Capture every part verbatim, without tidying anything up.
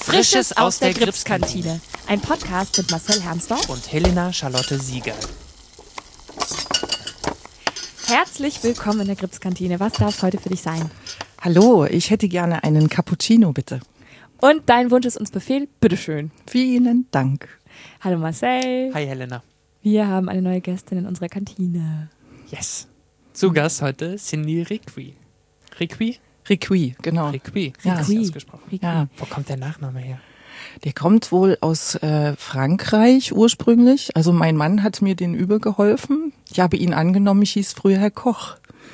Frisches aus der Gripskantine. Ein Podcast mit Marcel Hermsdorf und Helena Charlotte Siegal. Herzlich willkommen in der Gripskantine. Was darf es heute für dich sein? Hallo, ich hätte gerne einen Cappuccino, bitte. Und dein Wunsch ist uns Befehl, bitteschön. Vielen Dank. Hallo Marcel. Hi Helena. Wir haben eine neue Gästin in unserer Kantine. Yes. Zu Gast heute Cindy Riqui. Riqui? Riqui, genau. Riqui. Ja. Riqui ausgesprochen. Riqui. Ja. Wo kommt der Nachname her? Der kommt wohl aus äh, Frankreich ursprünglich. Also mein Mann hat mir den übergeholfen. Ich habe ihn angenommen, ich hieß früher Herr Koch.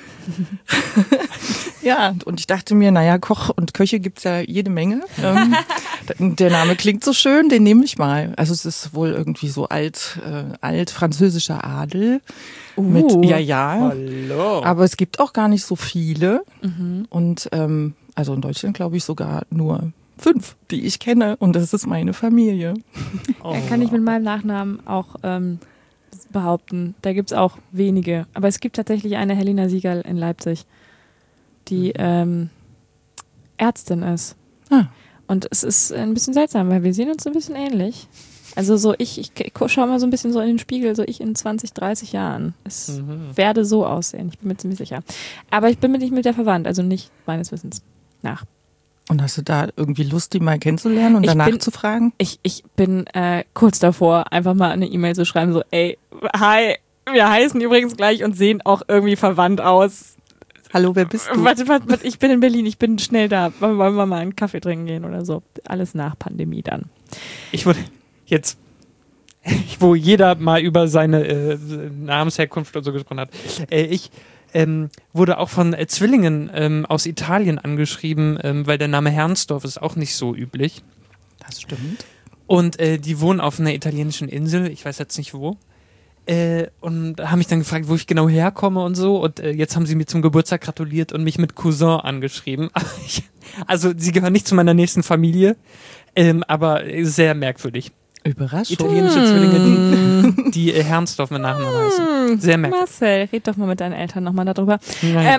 Ja, und ich dachte mir, naja, Koch und Köche gibt's ja jede Menge. Ähm, der Name klingt so schön, den nehme ich mal. Also es ist wohl irgendwie so alt, äh, alt französischer Adel. Uh. Mit, ja, ja. Hallo. Aber es gibt auch gar nicht so viele. Mhm. Und ähm, also in Deutschland glaube ich sogar nur fünf, die ich kenne. Und das ist meine Familie. Oh. Ja, kann ich mit meinem Nachnamen auch ähm, behaupten. Da gibt es auch wenige. Aber es gibt tatsächlich eine Helena Siegal in Leipzig, die ähm, Ärztin ist. Ah. Und es ist ein bisschen seltsam, weil wir sehen uns ein bisschen ähnlich. Also so ich, ich schaue mal so ein bisschen so in den Spiegel, so ich in zwanzig, dreißig Jahren. Es Mhm. werde so aussehen, ich bin mir ziemlich sicher. Aber ich bin mir nicht mit der verwandt, also nicht meines Wissens nach. Und hast du da irgendwie Lust, die mal kennenzulernen und Ich danach bin- zu fragen? Ich, ich bin äh, kurz davor, einfach mal eine E-Mail zu schreiben, so ey, hi, wir heißen übrigens gleich und sehen auch irgendwie verwandt aus. Hallo, wer bist du? Warte, warte, warte, ich bin in Berlin, ich bin schnell da. Wollen wir mal einen Kaffee trinken gehen oder so? Alles nach Pandemie dann. Ich wurde jetzt, wo jeder mal über seine äh, Namensherkunft und so gesprochen hat. Äh, ich ähm, wurde auch von äh, Zwillingen ähm, aus Italien angeschrieben, ähm, weil der Name Hermsdorf ist auch nicht so üblich. Das stimmt. Und äh, die wohnen auf einer italienischen Insel, ich weiß jetzt nicht wo. Äh, und haben mich dann gefragt, wo ich genau herkomme und so. Und äh, jetzt haben sie mir zum Geburtstag gratuliert und mich mit Cousin angeschrieben. Ich, also sie gehören nicht zu meiner nächsten Familie, ähm, aber sehr merkwürdig. Überraschung. Italienische Zwillinge, die, die äh, Hermsdorf mit Nachnamen heißen. Sehr merkwürdig. Marcel, red doch mal mit deinen Eltern nochmal darüber. Naja. Ähm,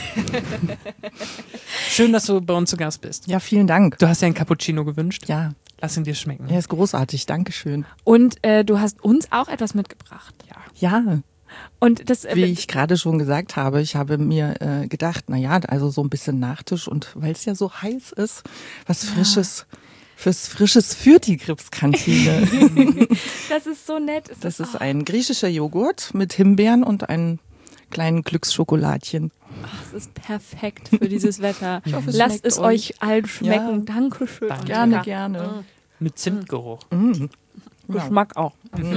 Schön, dass du bei uns zu Gast bist. Ja, vielen Dank. Du hast ja einen Cappuccino gewünscht. Ja, Lass ihn dir schmecken. er ist großartig. Dankeschön. und äh, du hast uns auch etwas mitgebracht. Ja, Und das, äh, wie ich gerade schon gesagt habe, ich habe mir äh, gedacht, na ja, also so ein bisschen Nachtisch und weil es ja so heiß ist, was Frisches, fürs Frisches für die Gripskantine. das ist so nett. Es Das ist oh, ein griechischer Joghurt mit Himbeeren und einem kleinen Glücksschokoladchen. es ist perfekt für dieses Wetter. Ich hoffe, es Lasst schmeckt es euch. euch allen schmecken. Ja. Dankeschön. Danke. Gerne, Ja. gerne. Mit Zimtgeruch. Mm. Geschmack auch.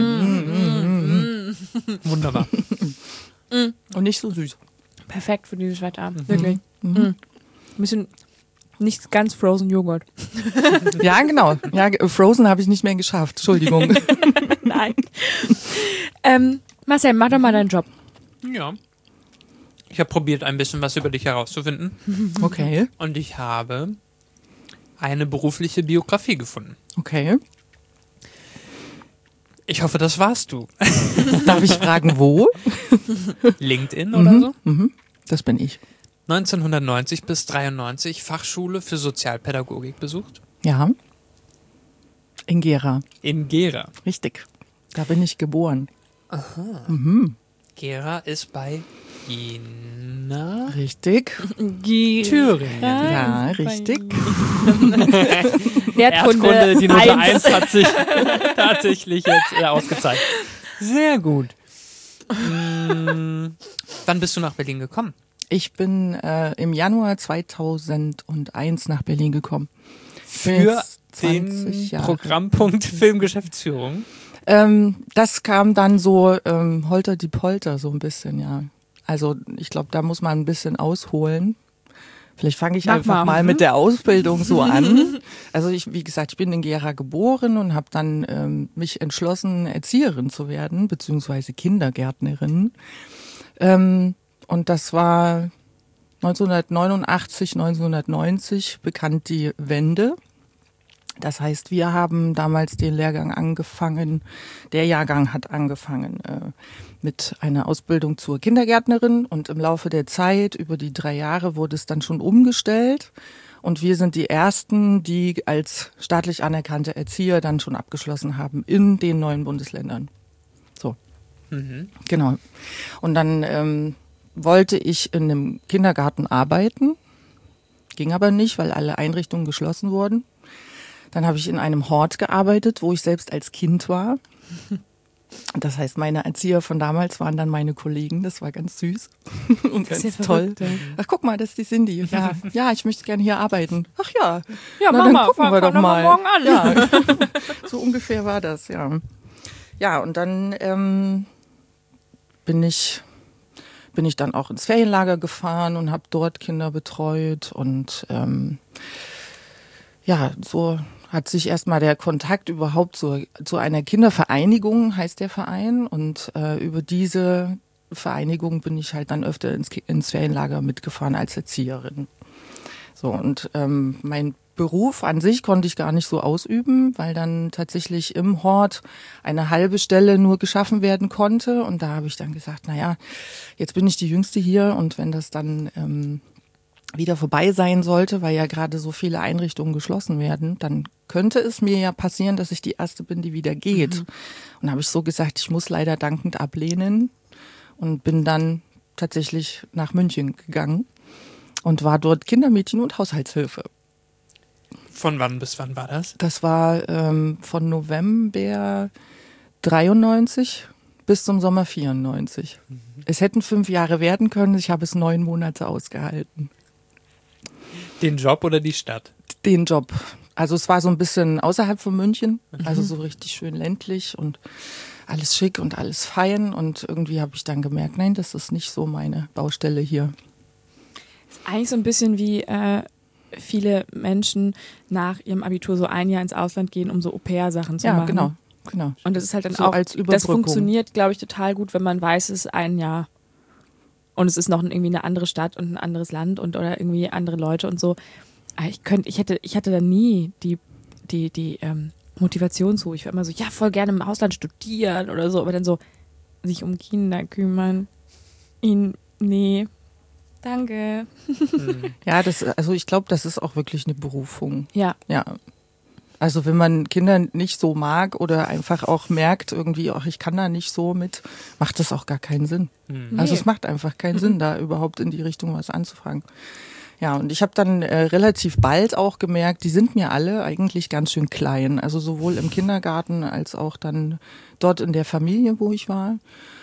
Wunderbar. Und nicht so süß. Perfekt für dieses Wetter. Wirklich. Mhm. Ein bisschen nicht ganz Frozen Joghurt. Ja, genau. Ja, Frozen habe ich nicht mehr geschafft. Entschuldigung. Nein. ähm, Marcel, mach doch mal deinen Job. Ja. Ich habe probiert, ein bisschen was über dich herauszufinden. Okay, Und ich habe eine berufliche Biografie gefunden. okay. Ich hoffe, das warst du. Darf ich fragen, wo? LinkedIn oder so? Mhm. Das bin ich. neunzehnhundertneunzig bis dreiundneunzig Fachschule für Sozialpädagogik besucht. Ja. In Gera. In Gera. Richtig. Da bin ich geboren. Gera ist bei Jena. Richtig. Thüringen. Ja, richtig. Erdkunde, Erdkunde, die Note eins. eins hat sich tatsächlich jetzt äh, ausgezeigt. Sehr gut. Mm, wann bist du nach Berlin gekommen? Ich bin äh, im Januar zweitausendeins nach Berlin gekommen. Ich bin Für jetzt zwanzig den Jahre. Programmpunkt Filmgeschäftsführung. Ähm, das kam dann so ähm, holter die Polter so ein bisschen, ja. Also ich glaube, da muss man ein bisschen ausholen. Vielleicht fange ich Mach einfach mal. mal mit der Ausbildung so an. Also ich, wie gesagt, ich bin in Gera geboren und habe dann ähm, mich entschlossen, Erzieherin zu werden, beziehungsweise Kindergärtnerin. Ähm, und das war neunzehnhundertneunundachtzig, neunzehnhundertneunzig bekannt die Wende. Das heißt, wir haben damals den Lehrgang angefangen, der Jahrgang hat angefangen äh, mit einer Ausbildung zur Kindergärtnerin und im Laufe der Zeit, über die drei Jahre, wurde es dann schon umgestellt Und wir sind die Ersten, die als staatlich anerkannte Erzieher dann schon abgeschlossen haben in den neuen Bundesländern. So, Mhm. genau. Und dann ähm, wollte ich in einem Kindergarten arbeiten, ging aber nicht, weil alle Einrichtungen geschlossen wurden. Dann habe ich in einem Hort gearbeitet, wo ich selbst als Kind war. Das heißt, meine Erzieher von damals waren dann meine Kollegen. Das war ganz süß und Das ganz ist ja toll. verrückt, ja. Ach, guck mal, das ist die Cindy. Ja, ja, ich möchte gerne hier arbeiten. Ach ja, Ja, na, mach dann mal, gucken fang- wir fang doch doch mal mal. morgen an. Ja, so ungefähr war das, ja. Ja, und dann ähm, bin ich bin ich dann auch ins Ferienlager gefahren und habe dort Kinder betreut und ähm, ja, so hat sich erstmal der Kontakt überhaupt zu, zu einer Kindervereinigung, heißt der Verein, und äh, über diese Vereinigung bin ich halt dann öfter ins, ins Ferienlager mitgefahren als Erzieherin. So, und ähm, mein Beruf an sich konnte ich gar nicht so ausüben, weil dann tatsächlich im Hort eine halbe Stelle nur geschaffen werden konnte. Und da habe ich dann gesagt, naja, jetzt bin ich die Jüngste hier und wenn das dann ähm, wieder vorbei sein sollte, weil ja gerade so viele Einrichtungen geschlossen werden, dann könnte es mir ja passieren, dass ich die Erste bin, die wieder geht. Mhm. Und habe ich so gesagt, ich muss leider dankend ablehnen und bin dann tatsächlich nach München gegangen und war dort Kindermädchen und Haushaltshilfe. Von wann bis wann war das? Das war ähm, von November dreiundneunzig bis zum Sommer vierundneunzig. Mhm. Es hätten fünf Jahre werden können, ich habe es neun Monate ausgehalten. Den Job oder die Stadt? Den Job. Also es war so ein bisschen außerhalb von München, mhm. also so richtig schön ländlich und alles schick und alles fein. Und irgendwie habe ich dann gemerkt, nein, das ist nicht so meine Baustelle hier. Ist eigentlich so ein bisschen wie äh, viele Menschen nach ihrem Abitur so ein Jahr ins Ausland gehen, um so Au-pair-Sachen zu ja, machen. genau, genau. Und das ist halt dann so auch, als Überbrückung. Das funktioniert, glaube ich, total gut, wenn man weiß, es ist ein Jahr. Und es ist noch irgendwie eine andere Stadt und ein anderes Land und oder irgendwie andere Leute und so. Aber ich könnte, ich hätte, ich hatte da nie die, die, die ähm, Motivation zu. Ich war immer so, ja, voll gerne im Ausland studieren oder so, aber dann so, sich um Kinder kümmern. Ihn, nee, danke. Ja, das, also ich glaube, das ist auch wirklich eine Berufung. Ja. Ja. Also wenn man Kinder nicht so mag oder einfach auch merkt, irgendwie, ach, ich kann da nicht so mit, macht das auch gar keinen Sinn. Mhm. Also Nee. es macht einfach keinen Sinn, da überhaupt in die Richtung was anzufangen. Ja, und ich habe dann äh, relativ bald auch gemerkt, die sind mir alle eigentlich ganz schön klein. Also sowohl im Kindergarten als auch dann dort in der Familie, wo ich war.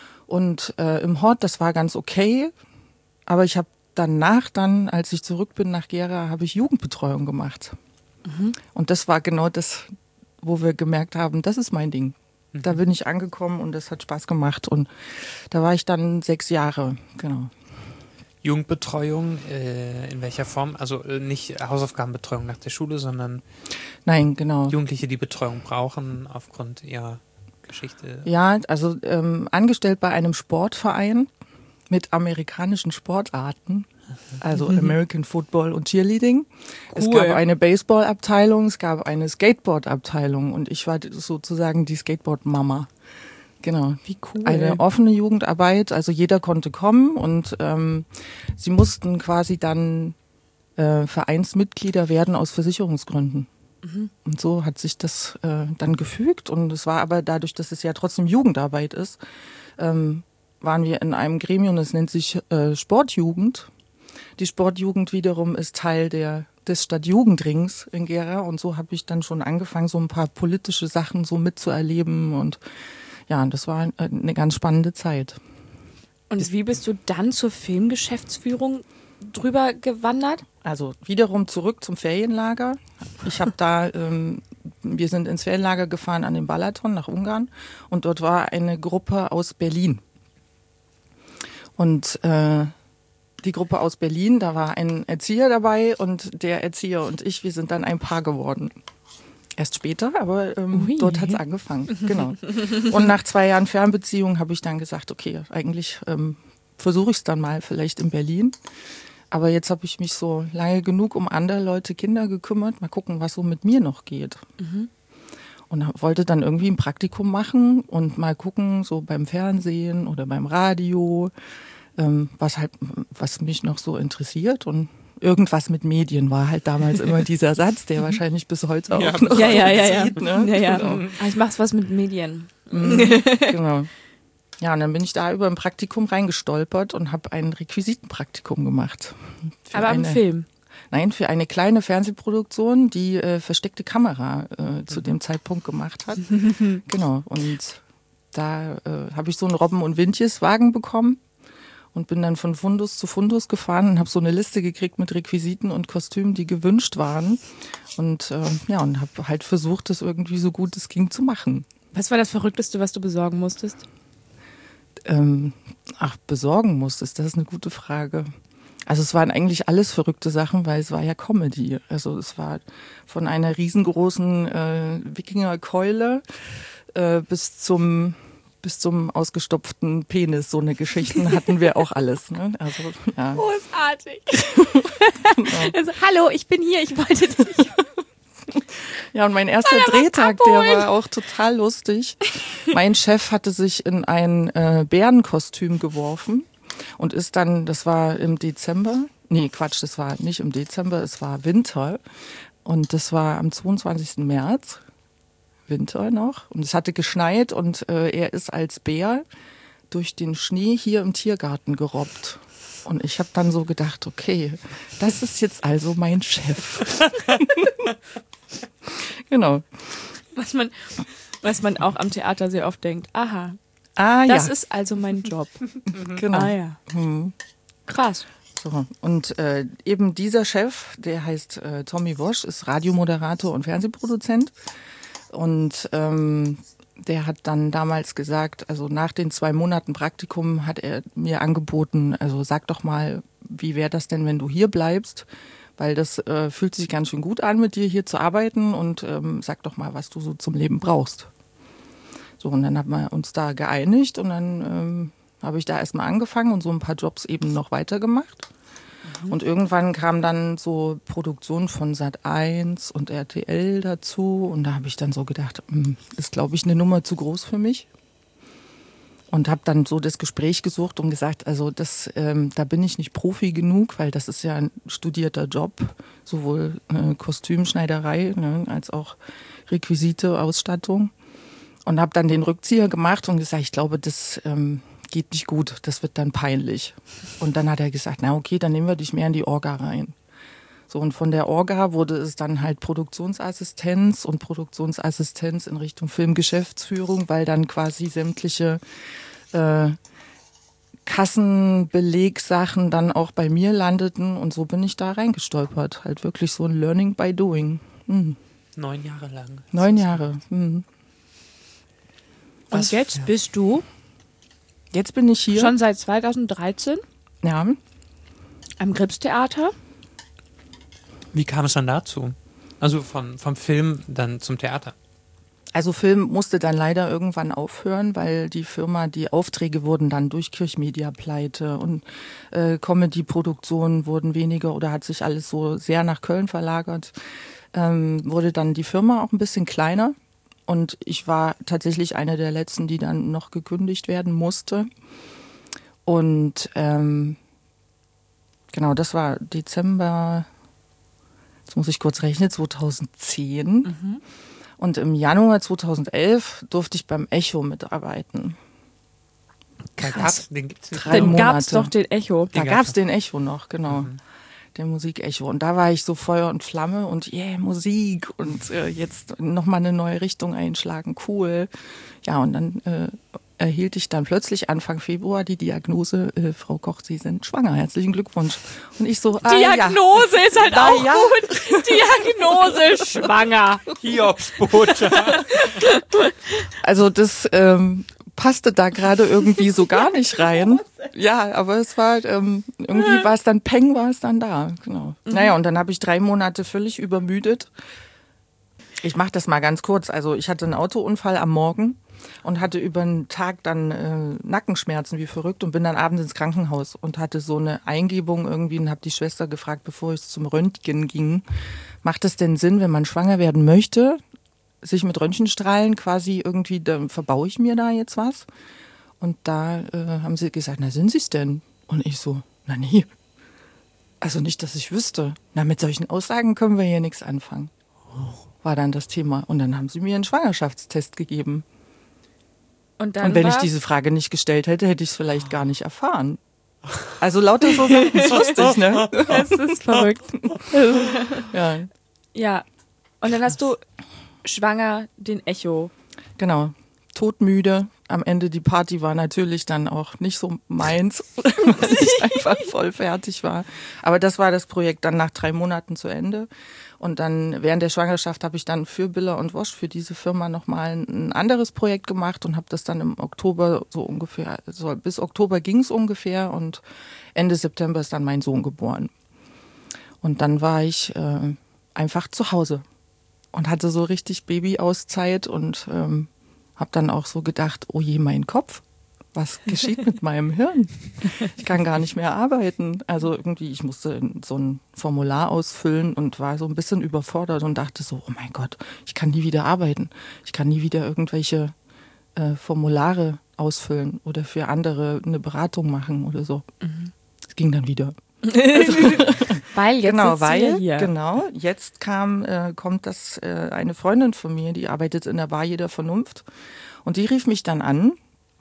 Und äh, im Hort, das war ganz okay. Aber ich habe danach dann, als ich zurück bin nach Gera, habe ich Jugendbetreuung gemacht. Mhm. Und das war genau das, wo wir gemerkt haben, das ist mein Ding. Mhm. Da bin ich angekommen und das hat Spaß gemacht. Und da war ich dann sechs Jahre, genau. Jugendbetreuung, äh, in welcher Form? Also äh, nicht Hausaufgabenbetreuung nach der Schule, sondern Nein, genau. Jugendliche, die Betreuung brauchen aufgrund ihrer Geschichte. Ja, also ähm, angestellt bei einem Sportverein mit amerikanischen Sportarten, also American Football und Cheerleading. Es Cool. gab eine Baseballabteilung, es gab eine Skateboardabteilung und ich war sozusagen die Skateboard-Mama. Genau. Wie cool. Eine offene Jugendarbeit, also jeder konnte kommen und ähm, sie mussten quasi dann äh, Vereinsmitglieder werden aus Versicherungsgründen. Mhm. Und so hat sich das äh, dann gefügt und es war aber dadurch, dass es ja trotzdem Jugendarbeit ist, ähm, waren wir in einem Gremium, das nennt sich äh, Sportjugend. Die Sportjugend wiederum ist Teil der des Stadtjugendrings in Gera und so habe ich dann schon angefangen, so ein paar politische Sachen so mitzuerleben und ja, das war eine ganz spannende Zeit. Und wie bist du dann zur Filmgeschäftsführung drüber gewandert? Also wiederum zurück zum Ferienlager. Ich habe da, ähm, wir sind ins Ferienlager gefahren an den Balaton nach Ungarn und dort war eine Gruppe aus Berlin. Und äh, die Gruppe aus Berlin, da war ein Erzieher dabei und der Erzieher und ich, wir sind dann ein Paar geworden. Erst später, aber ähm, dort hat's angefangen, genau. Und nach zwei Jahren Fernbeziehung habe ich dann gesagt, okay, eigentlich ähm, versuche ich es dann mal vielleicht in Berlin. Aber jetzt habe ich mich so lange genug um andere Leute, Kinder gekümmert. Mal gucken, was so mit mir noch geht. Mhm. Und wollte dann irgendwie ein Praktikum machen und mal gucken, so beim Fernsehen oder beim Radio, ähm, was halt, was mich noch so interessiert. Und irgendwas mit Medien war halt damals immer dieser Satz, der wahrscheinlich bis heute auch Ja. noch Ja, ja, so ja, ja. zieht, ne? ja, ja. Genau. Ah, ich mach's was mit Medien. Genau. Ja, und dann bin ich da über ein Praktikum reingestolpert und habe ein Requisitenpraktikum gemacht. Für Aber im eine, Film. Nein, für eine kleine Fernsehproduktion, die äh, versteckte Kamera äh, zu dem Zeitpunkt gemacht hat. Genau. Und da äh, habe ich so einen Robben- und Windjes-Wagen bekommen und bin dann von Fundus zu Fundus gefahren und habe so eine Liste gekriegt mit Requisiten und Kostümen, die gewünscht waren. Und äh, ja, und habe halt versucht, das irgendwie so gut es ging zu machen. Was war das Verrückteste, was du besorgen musstest? Ähm, ach, besorgen musstest, das ist eine gute Frage. Also es waren eigentlich alles verrückte Sachen, weil es war ja Comedy. Also es war von einer riesengroßen äh, Wikingerkeule äh, bis zum bis zum ausgestopften Penis. So eine Geschichten hatten wir auch alles. Ne? Also ja. Großartig. also, hallo, ich bin hier, ich wollte dich. Ja, und mein erster Drehtag, der war auch total lustig. Mein Chef hatte sich in ein äh, Bärenkostüm geworfen und ist dann, das war im Dezember, nee, Quatsch, das war nicht im Dezember, es war Winter und das war am zweiundzwanzigsten März, Winter noch, und es hatte geschneit und äh, er ist als Bär durch den Schnee hier im Tiergarten gerobbt. Und ich habe dann so gedacht, okay, das ist jetzt also mein Chef. Genau. Was man, was man auch am Theater sehr oft denkt. Aha, Ah das ja, ist also mein Job. genau. Ah ja. Hm. Krass. So. Und äh, eben dieser Chef, der heißt äh, Tommy Wosch, ist Radiomoderator und Fernsehproduzent. Und ähm, der hat dann damals gesagt, also nach den zwei Monaten Praktikum hat er mir angeboten, also sag doch mal, wie wäre das denn, wenn du hier bleibst? Weil das äh, fühlt sich ganz schön gut an, mit dir hier zu arbeiten und ähm, sag doch mal, was du so zum Leben brauchst. So, und dann haben wir uns da geeinigt und dann ähm, habe ich da erstmal angefangen und so ein paar Jobs eben noch weitergemacht. Mhm. Und irgendwann kam dann so Produktion von Sat eins und R T L dazu und da habe ich dann so gedacht, mh, ist glaube ich eine Nummer zu groß für mich. Und habe dann so das Gespräch gesucht und gesagt, also das, ähm, da bin ich nicht Profi genug, weil das ist ja ein studierter Job, sowohl äh, Kostümschneiderei, ne, als auch Requisite, Ausstattung. Und habe dann den Rückzieher gemacht und gesagt, ich glaube, das ähm, geht nicht gut, das wird dann peinlich. Und dann hat er gesagt, na okay, dann nehmen wir dich mehr in die Orga rein. So, und von der Orga wurde es dann halt Produktionsassistenz und Produktionsassistenz in Richtung Filmgeschäftsführung, weil dann quasi sämtliche äh, Kassenbelegsachen dann auch bei mir landeten und so bin ich da reingestolpert. Halt wirklich so ein Learning by Doing. Hm. Neun Jahre lang. Neun Jahre. Hm. Und Was jetzt für- bist du Jetzt bin ich hier. schon seit zweitausenddreizehn Ja. am Gripstheater. Wie kam es dann dazu? Also von, vom Film dann zum Theater. Also Film musste dann leider irgendwann aufhören, weil die Firma, die Aufträge wurden dann durch Kirchmedia pleite und äh, Comedy-Produktionen wurden weniger oder hat sich alles so sehr nach Köln verlagert. Ähm, wurde dann die Firma auch ein bisschen kleiner und ich war tatsächlich eine der letzten, die dann noch gekündigt werden musste. Und ähm, genau, das war Dezember, jetzt muss ich kurz rechnen, zweitausendzehn. Mhm. Und im Januar zweitausendelf durfte ich beim Echo mitarbeiten. Da gab's, den gibt's nicht. Drei Dann Monate. gab's doch den Echo. Da Den gab's gab's den Echo noch, genau. Mhm. Der Musik-Echo. Und da war ich so Feuer und Flamme und yeah, Musik und äh, jetzt nochmal eine neue Richtung einschlagen, cool. Ja, und dann äh, erhielt ich dann plötzlich Anfang Februar die Diagnose, äh, Frau Koch, Sie sind schwanger, herzlichen Glückwunsch. Und ich so, ah, Diagnose ist halt Na auch ja. gut. Diagnose schwanger. Hiobsbotschaft. ja. Also das ähm, passte da gerade irgendwie so gar nicht rein. Ja, aber es war, ähm, irgendwie war es dann, Peng war es dann da, genau. Mhm. Naja, und dann habe ich drei Monate völlig übermüdet. Ich mache das mal ganz kurz. Also ich hatte einen Autounfall am Morgen und hatte über den Tag dann äh, Nackenschmerzen wie verrückt und bin dann abends ins Krankenhaus und hatte so eine Eingebung irgendwie und habe die Schwester gefragt, bevor ich zum Röntgen ging, macht es denn Sinn, wenn man schwanger werden möchte, sich mit Röntgenstrahlen quasi irgendwie, da verbaue ich mir da jetzt was? Und da äh, haben sie gesagt, na sind Sie es denn? Und ich so, na nee. Also nicht, dass ich wüsste. Na, mit solchen Aussagen können wir hier nichts anfangen. War dann das Thema. Und dann haben sie mir einen Schwangerschaftstest gegeben. Und, dann Und wenn war, ich diese Frage nicht gestellt hätte, hätte ich es vielleicht gar nicht erfahren. Also lauter so Sachen, das wusste ich, ne? Das ist verrückt. Ja, Ja. Und dann hast du schwanger den Echo. genau. Todmüde. Am Ende die Party war natürlich dann auch nicht so meins, weil ich einfach voll fertig war. Aber das war das Projekt dann nach drei Monaten zu Ende. Und dann während der Schwangerschaft habe ich dann für Billa und Wosch, für diese Firma nochmal ein anderes Projekt gemacht und habe das dann im Oktober so ungefähr, so bis Oktober ging es ungefähr und Ende September ist dann mein Sohn geboren. Und dann war ich äh, einfach zu Hause und hatte so richtig Babyauszeit und ähm, habe dann auch so gedacht, oh je, mein Kopf, was geschieht mit meinem Hirn? Ich kann gar nicht mehr arbeiten. Also irgendwie, ich musste so ein Formular ausfüllen und war so ein bisschen überfordert und dachte so, oh mein Gott, ich kann nie wieder arbeiten. Ich kann nie wieder irgendwelche äh, Formulare ausfüllen oder für andere eine Beratung machen oder so. Es mhm. ging dann wieder. Also, weil jetzt genau, sitzt weil, sie ja hier. genau, jetzt kam, äh, kommt das, äh, eine Freundin von mir, die arbeitet in der Bar jeder Vernunft und die rief mich dann an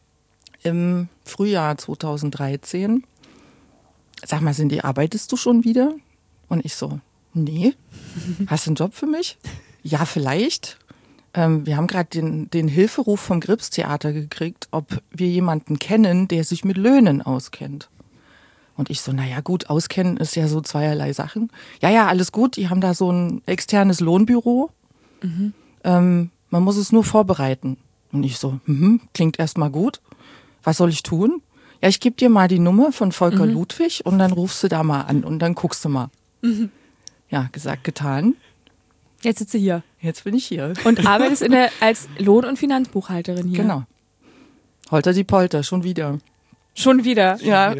im Frühjahr zweitausenddreizehn. Sag mal, Cindy, arbeitest du schon wieder? Und ich so, nee, hast du einen Job für mich? Ja, vielleicht. Ähm, wir haben gerade den, den Hilferuf vom Gripstheater gekriegt, ob wir jemanden kennen, der sich mit Löhnen auskennt. Und ich so, naja gut, auskennen ist ja so zweierlei Sachen. Ja, ja, alles gut, die haben da so ein externes Lohnbüro. Mhm. Ähm, man muss es nur vorbereiten. Und ich so, mhm, klingt erstmal gut. Was soll ich tun? Ja, ich gebe dir mal die Nummer von Volker mhm. Ludwig und dann rufst du da mal an und dann guckst du mal. Mhm. Ja, gesagt, getan. Jetzt sitze ich hier. Jetzt bin ich hier. Und arbeitest in der, als Lohn- und Finanzbuchhalterin hier. Genau. Holter die Polter, schon wieder. Schon wieder? Ja.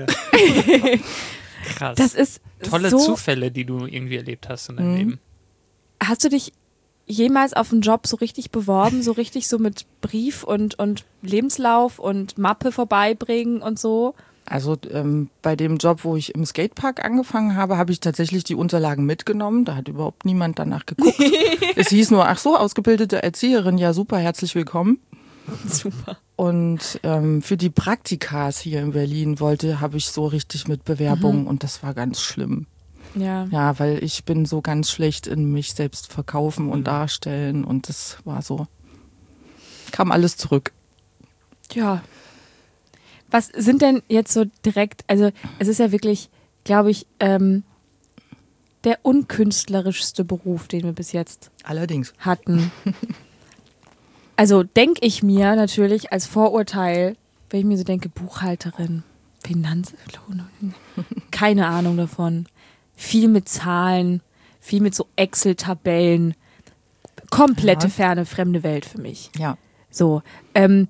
Krass. Das ist tolle so, Zufälle, die du irgendwie erlebt hast in deinem Mhm. Leben. Hast du dich jemals auf einen Job so richtig beworben, so richtig so mit Brief und, und Lebenslauf und Mappe vorbeibringen und so? Also ähm, bei dem Job, wo ich im Skatepark angefangen habe, habe ich tatsächlich die Unterlagen mitgenommen. Da hat überhaupt niemand danach geguckt. Es hieß nur, ach so, ausgebildete Erzieherin, ja super, herzlich willkommen. Super. Und ähm, für die Praktikas hier in Berlin wollte, habe ich so richtig mit Bewerbungen Mhm. und das war ganz schlimm. Ja. Ja, weil ich bin so ganz schlecht in mich selbst verkaufen und darstellen und das war so, kam alles zurück. Ja. Was sind denn jetzt so direkt, also es ist ja wirklich, glaube ich, ähm, der unkünstlerischste Beruf, den wir bis jetzt Allerdings. hatten. Also denke ich mir natürlich als Vorurteil, wenn ich mir so denke, Buchhalterin, Finanz, keine Ahnung davon. Viel mit Zahlen, viel mit so Excel-Tabellen. Komplette Ja. ferne, fremde Welt für mich. Ja. So, ähm,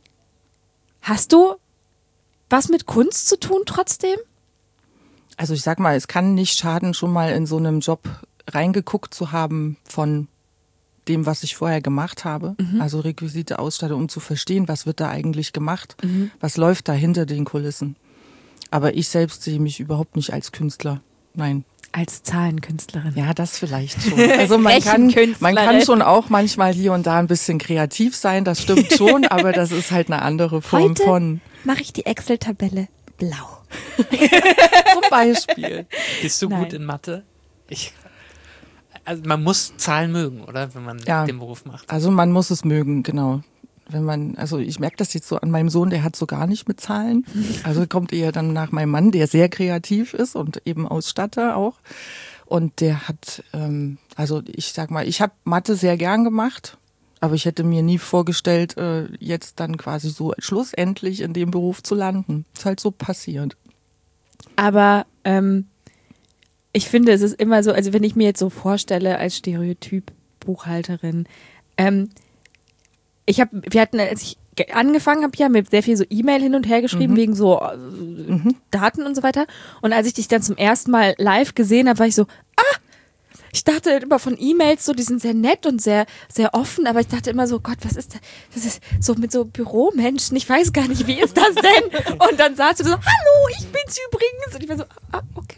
hast du was mit Kunst zu tun trotzdem? Also ich sag mal, es kann nicht schaden, schon mal in so einem Job reingeguckt zu haben von dem, was ich vorher gemacht habe. Mhm. Also Requisite, Ausstattung, um zu verstehen, was wird da eigentlich gemacht, mhm. was läuft da hinter den Kulissen. Aber ich selbst sehe mich überhaupt nicht als Künstler. Nein. Als Zahlenkünstlerin. Ja, das vielleicht schon. Also man kann, man kann schon auch manchmal hier und da ein bisschen kreativ sein, das stimmt schon, aber das ist halt eine andere Form Heute von. Mache ich die Excel-Tabelle blau. Zum Beispiel. Bist du Nein. gut in Mathe? Ich, also man muss Zahlen mögen, oder? Wenn man Ja. den Beruf macht. Also man muss es mögen, genau. Wenn man, also ich merke das jetzt so an meinem Sohn, der hat so gar nicht mit Zahlen. Also kommt eher dann nach meinem Mann, der sehr kreativ ist und eben Ausstatter auch. Und der hat, ähm, also ich sag mal, ich habe Mathe sehr gern gemacht, aber ich hätte mir nie vorgestellt, äh, jetzt dann quasi so schlussendlich in dem Beruf zu landen. Ist halt so passiert. Aber ähm, ich finde, es ist immer so, also wenn ich mir jetzt so vorstelle als Stereotyp Buchhalterin, ähm, ich habe, wir hatten, als ich ge- angefangen habe, ja, mit sehr viel so E-Mail hin und her geschrieben, Mhm. wegen so äh, Mhm. Daten und so weiter. Und als ich dich dann zum ersten Mal live gesehen habe, war ich so, ah, ich dachte immer von E-Mails so, die sind sehr nett und sehr, sehr offen, aber ich dachte immer so, Gott, was ist das? Das ist so mit so Büromenschen, ich weiß gar nicht, wie ist das denn? Und dann sagst du so, hallo, ich bin's übrigens. Und ich war so, ah, okay.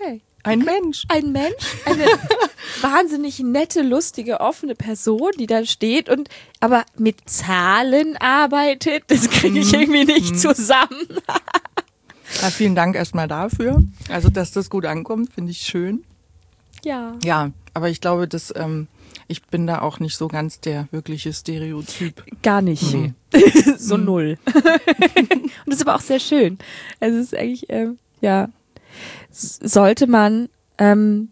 Ein Mensch. Ein Mensch, eine wahnsinnig nette, lustige, offene Person, die da steht und aber mit Zahlen arbeitet. Das kriege ich irgendwie nicht zusammen. Ja, vielen Dank erstmal dafür. Also, dass das gut ankommt, finde ich schön. Ja. Ja, aber ich glaube, dass ähm, ich bin da auch nicht so ganz der wirkliche Stereotyp. Gar nicht. Nee. So null. Und das ist aber auch sehr schön. Also es ist eigentlich, ähm, ja, s- sollte man, ähm,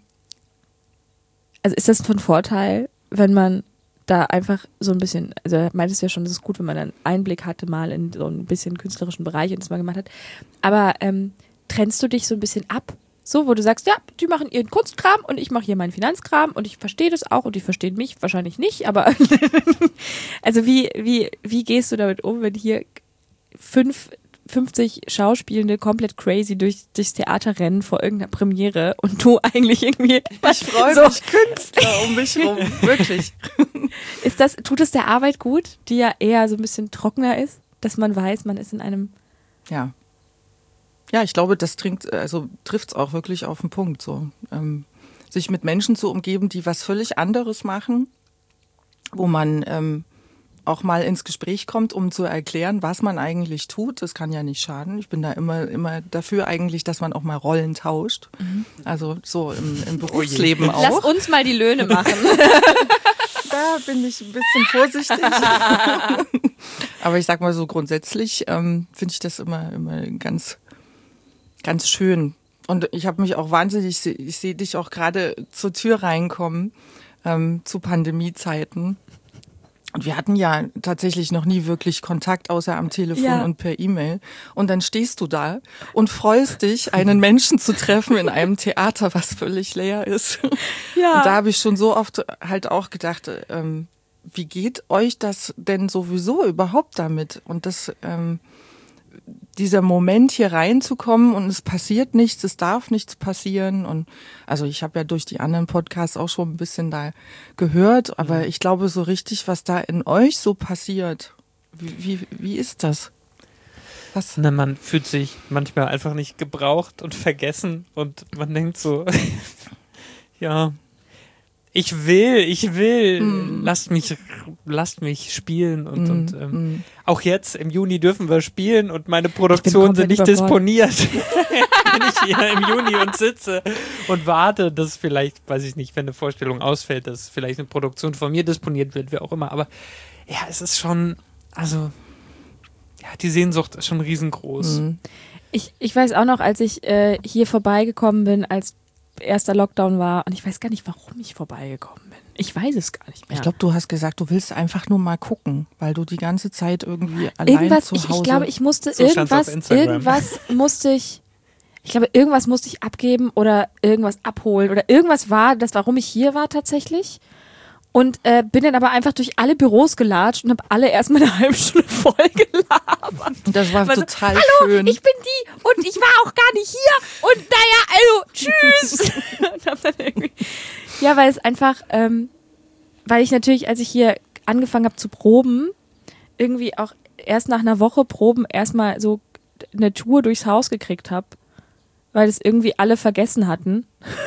also ist das von Vorteil, wenn man da einfach so ein bisschen, also er meint es ja schon, es ist gut, wenn man einen Einblick hatte mal in so ein bisschen künstlerischen Bereich und das mal gemacht hat, aber ähm, trennst du dich so ein bisschen ab? So, wo du sagst, ja, die machen ihren Kunstkram und ich mache hier meinen Finanzkram und ich verstehe das auch und die verstehen mich wahrscheinlich nicht, aber also wie, wie, wie gehst du damit um, wenn hier fünf, fünfzig Schauspielende komplett crazy durch, durchs Theater rennen vor irgendeiner Premiere und du eigentlich irgendwie... Ich freue so, mich Künstler um mich rum, wirklich. ist das, tut es der Arbeit gut, die ja eher so ein bisschen trockener ist, dass man weiß, man ist in einem... Ja. Ja, ich glaube, das trinkt, also trifft es auch wirklich auf den Punkt. So, ähm, sich mit Menschen zu umgeben, die was völlig anderes machen, wo man ähm, auch mal ins Gespräch kommt, um zu erklären, was man eigentlich tut. Das kann ja nicht schaden. Ich bin da immer immer dafür eigentlich, dass man auch mal Rollen tauscht. Mhm. Also so im, im Berufsleben auch. Lass uns mal die Löhne machen. Da bin ich ein bisschen vorsichtig. Aber ich sag mal so grundsätzlich ähm, finde ich das immer immer ganz ganz schön. Und ich habe mich auch wahnsinnig, ich sehe ich seh dich auch gerade zur Tür reinkommen ähm, zu Pandemiezeiten. Und wir hatten ja tatsächlich noch nie wirklich Kontakt, außer am Telefon Ja. und per E-Mail. Und dann stehst du da und freust dich, einen Menschen zu treffen in einem Theater, was völlig leer ist. Ja. Und da habe ich schon so oft halt auch gedacht, ähm, wie geht euch das denn sowieso überhaupt damit? Und das, ähm, dieser Moment hier reinzukommen und es passiert nichts, es darf nichts passieren. Und also ich habe ja durch die anderen Podcasts auch schon ein bisschen da gehört, aber ich glaube so richtig, was da in euch so passiert, wie, wie, wie ist das? Was? Na, man fühlt sich manchmal einfach nicht gebraucht und vergessen und man denkt so, ja, ich will, ich will, Mm. lasst mich, lasst mich spielen und, Mm, und ähm, mm. auch jetzt im Juni dürfen wir spielen und meine Produktionen sind komplett nicht überfordert. disponiert. Wenn ich hier im Juni und sitze und warte, dass vielleicht, weiß ich nicht, wenn eine Vorstellung ausfällt, dass vielleicht eine Produktion von mir disponiert wird, wie auch immer. Aber ja, es ist schon, also, ja, die Sehnsucht ist schon riesengroß. Mm. Ich, ich weiß auch noch, als ich äh, hier vorbeigekommen bin, als erster Lockdown war, und ich weiß gar nicht, warum ich vorbeigekommen bin. Ich weiß es gar nicht mehr. Ich glaube, du hast gesagt, du willst einfach nur mal gucken, weil du die ganze Zeit irgendwie allein irgendwas, zu ich, Hause... ich glaube, ich musste So stand's irgendwas, auf Instagram. irgendwas musste ich, ich glaube, irgendwas musste ich abgeben oder irgendwas abholen oder irgendwas war das, warum ich hier war tatsächlich. Und äh, bin dann aber einfach durch alle Büros gelatscht und habe alle erstmal eine halbe Stunde voll gelabert. das war War so, total Hallo, schön. ich bin die und ich war auch gar nicht hier und naja, also tschüss. Und hab dann irgendwie, ja, weil es einfach, ähm, weil ich natürlich, als ich hier angefangen habe zu proben, irgendwie auch erst nach einer Woche Proben erstmal so eine Tour durchs Haus gekriegt habe, weil es irgendwie alle vergessen hatten.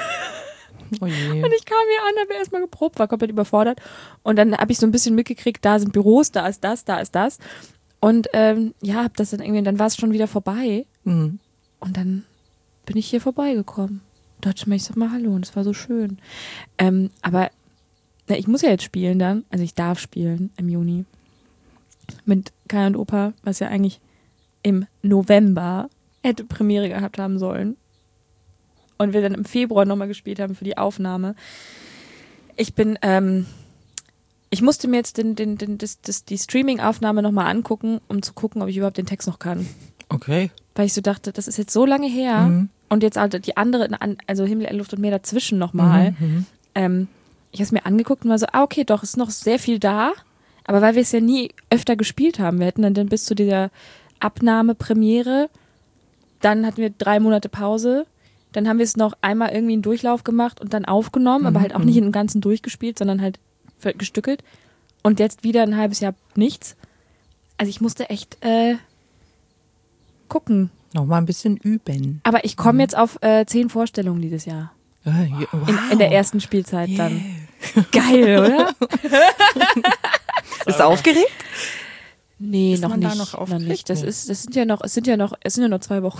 Oh je. Und ich kam hier an, habe erstmal geprobt, war komplett überfordert. Und dann habe ich so ein bisschen mitgekriegt, da sind Büros, da ist das, da ist das. Und ähm, ja, hab das dann irgendwie, dann war es schon wieder vorbei. Mhm. Und dann bin ich hier vorbeigekommen. Dachte mir, ich sag mal Hallo und es war so schön. Ähm, aber na, ich muss ja jetzt spielen dann, also ich darf spielen im Juni mit Kai und Opa, was ja eigentlich im November hätte Premiere gehabt haben sollen. Und wir dann im Februar nochmal gespielt haben für die Aufnahme. Ich bin, ähm, ich musste mir jetzt den, den, den, das, das, die Streaming-Aufnahme nochmal angucken, um zu gucken, ob ich überhaupt den Text noch kann. Okay. Weil ich so dachte, das ist jetzt so lange her Mhm. und jetzt halt die andere, also Himmel, Luft und Meer dazwischen nochmal. Mhm. Ähm, ich habe es mir angeguckt und war so, ah okay, doch, ist noch sehr viel da. Aber weil wir es ja nie öfter gespielt haben, wir hätten dann, dann bis zu dieser Abnahmepremiere, dann hatten wir drei Monate Pause, dann haben wir es noch einmal irgendwie einen Durchlauf gemacht und dann aufgenommen, Mhm. aber halt auch nicht in dem Ganzen durchgespielt, sondern halt ver- gestückelt. Und jetzt wieder ein halbes Jahr nichts. Also ich musste echt äh, gucken. Noch mal ein bisschen üben. Aber ich komme jetzt auf äh, zehn Vorstellungen dieses Jahr. Ja, ja, wow. In, in der ersten Spielzeit yeah. dann. Geil, oder? Bist du aufgeregt? Nee, ist noch man nicht. Da noch, noch nicht. Das nee. ist, das sind ja noch, es sind ja noch, es sind ja noch zwei Wochen.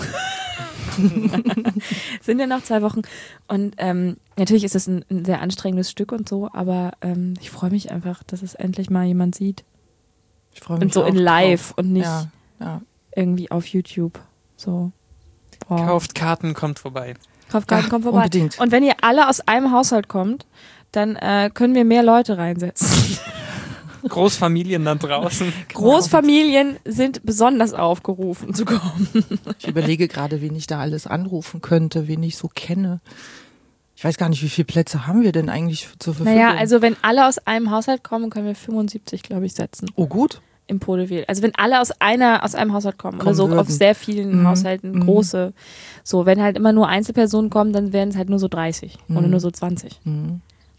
Es sind ja noch zwei Wochen. Und ähm, natürlich ist es ein, ein sehr anstrengendes Stück und so, aber ähm, ich freue mich einfach, dass es endlich mal jemand sieht. Ich freue mich und so auch in live drauf. und nicht ja, ja. irgendwie auf YouTube. So. Wow. Kauft Karten, kommt vorbei. Kauft Karten, ja, kommt vorbei. Unbedingt. Und wenn ihr alle aus einem Haushalt kommt, dann äh, können wir mehr Leute reinsetzen. Großfamilien da draußen. Großfamilien sind besonders aufgerufen zu kommen. Ich überlege gerade, wen ich da alles anrufen könnte, wen ich so kenne. Ich weiß gar nicht, wie viele Plätze haben wir denn eigentlich zur Verfügung? Naja, also wenn alle aus einem Haushalt kommen, können wir fünfundsiebzig, glaube ich, setzen. Oh gut. Im Podewil. Also wenn alle aus einer, aus einem Haushalt kommen, kommen oder so würden. Auf sehr vielen mhm. Haushalten, mhm. große. So, wenn halt immer nur Einzelpersonen kommen, dann wären es halt nur so dreißig mhm. oder nur so zwanzig. Mhm.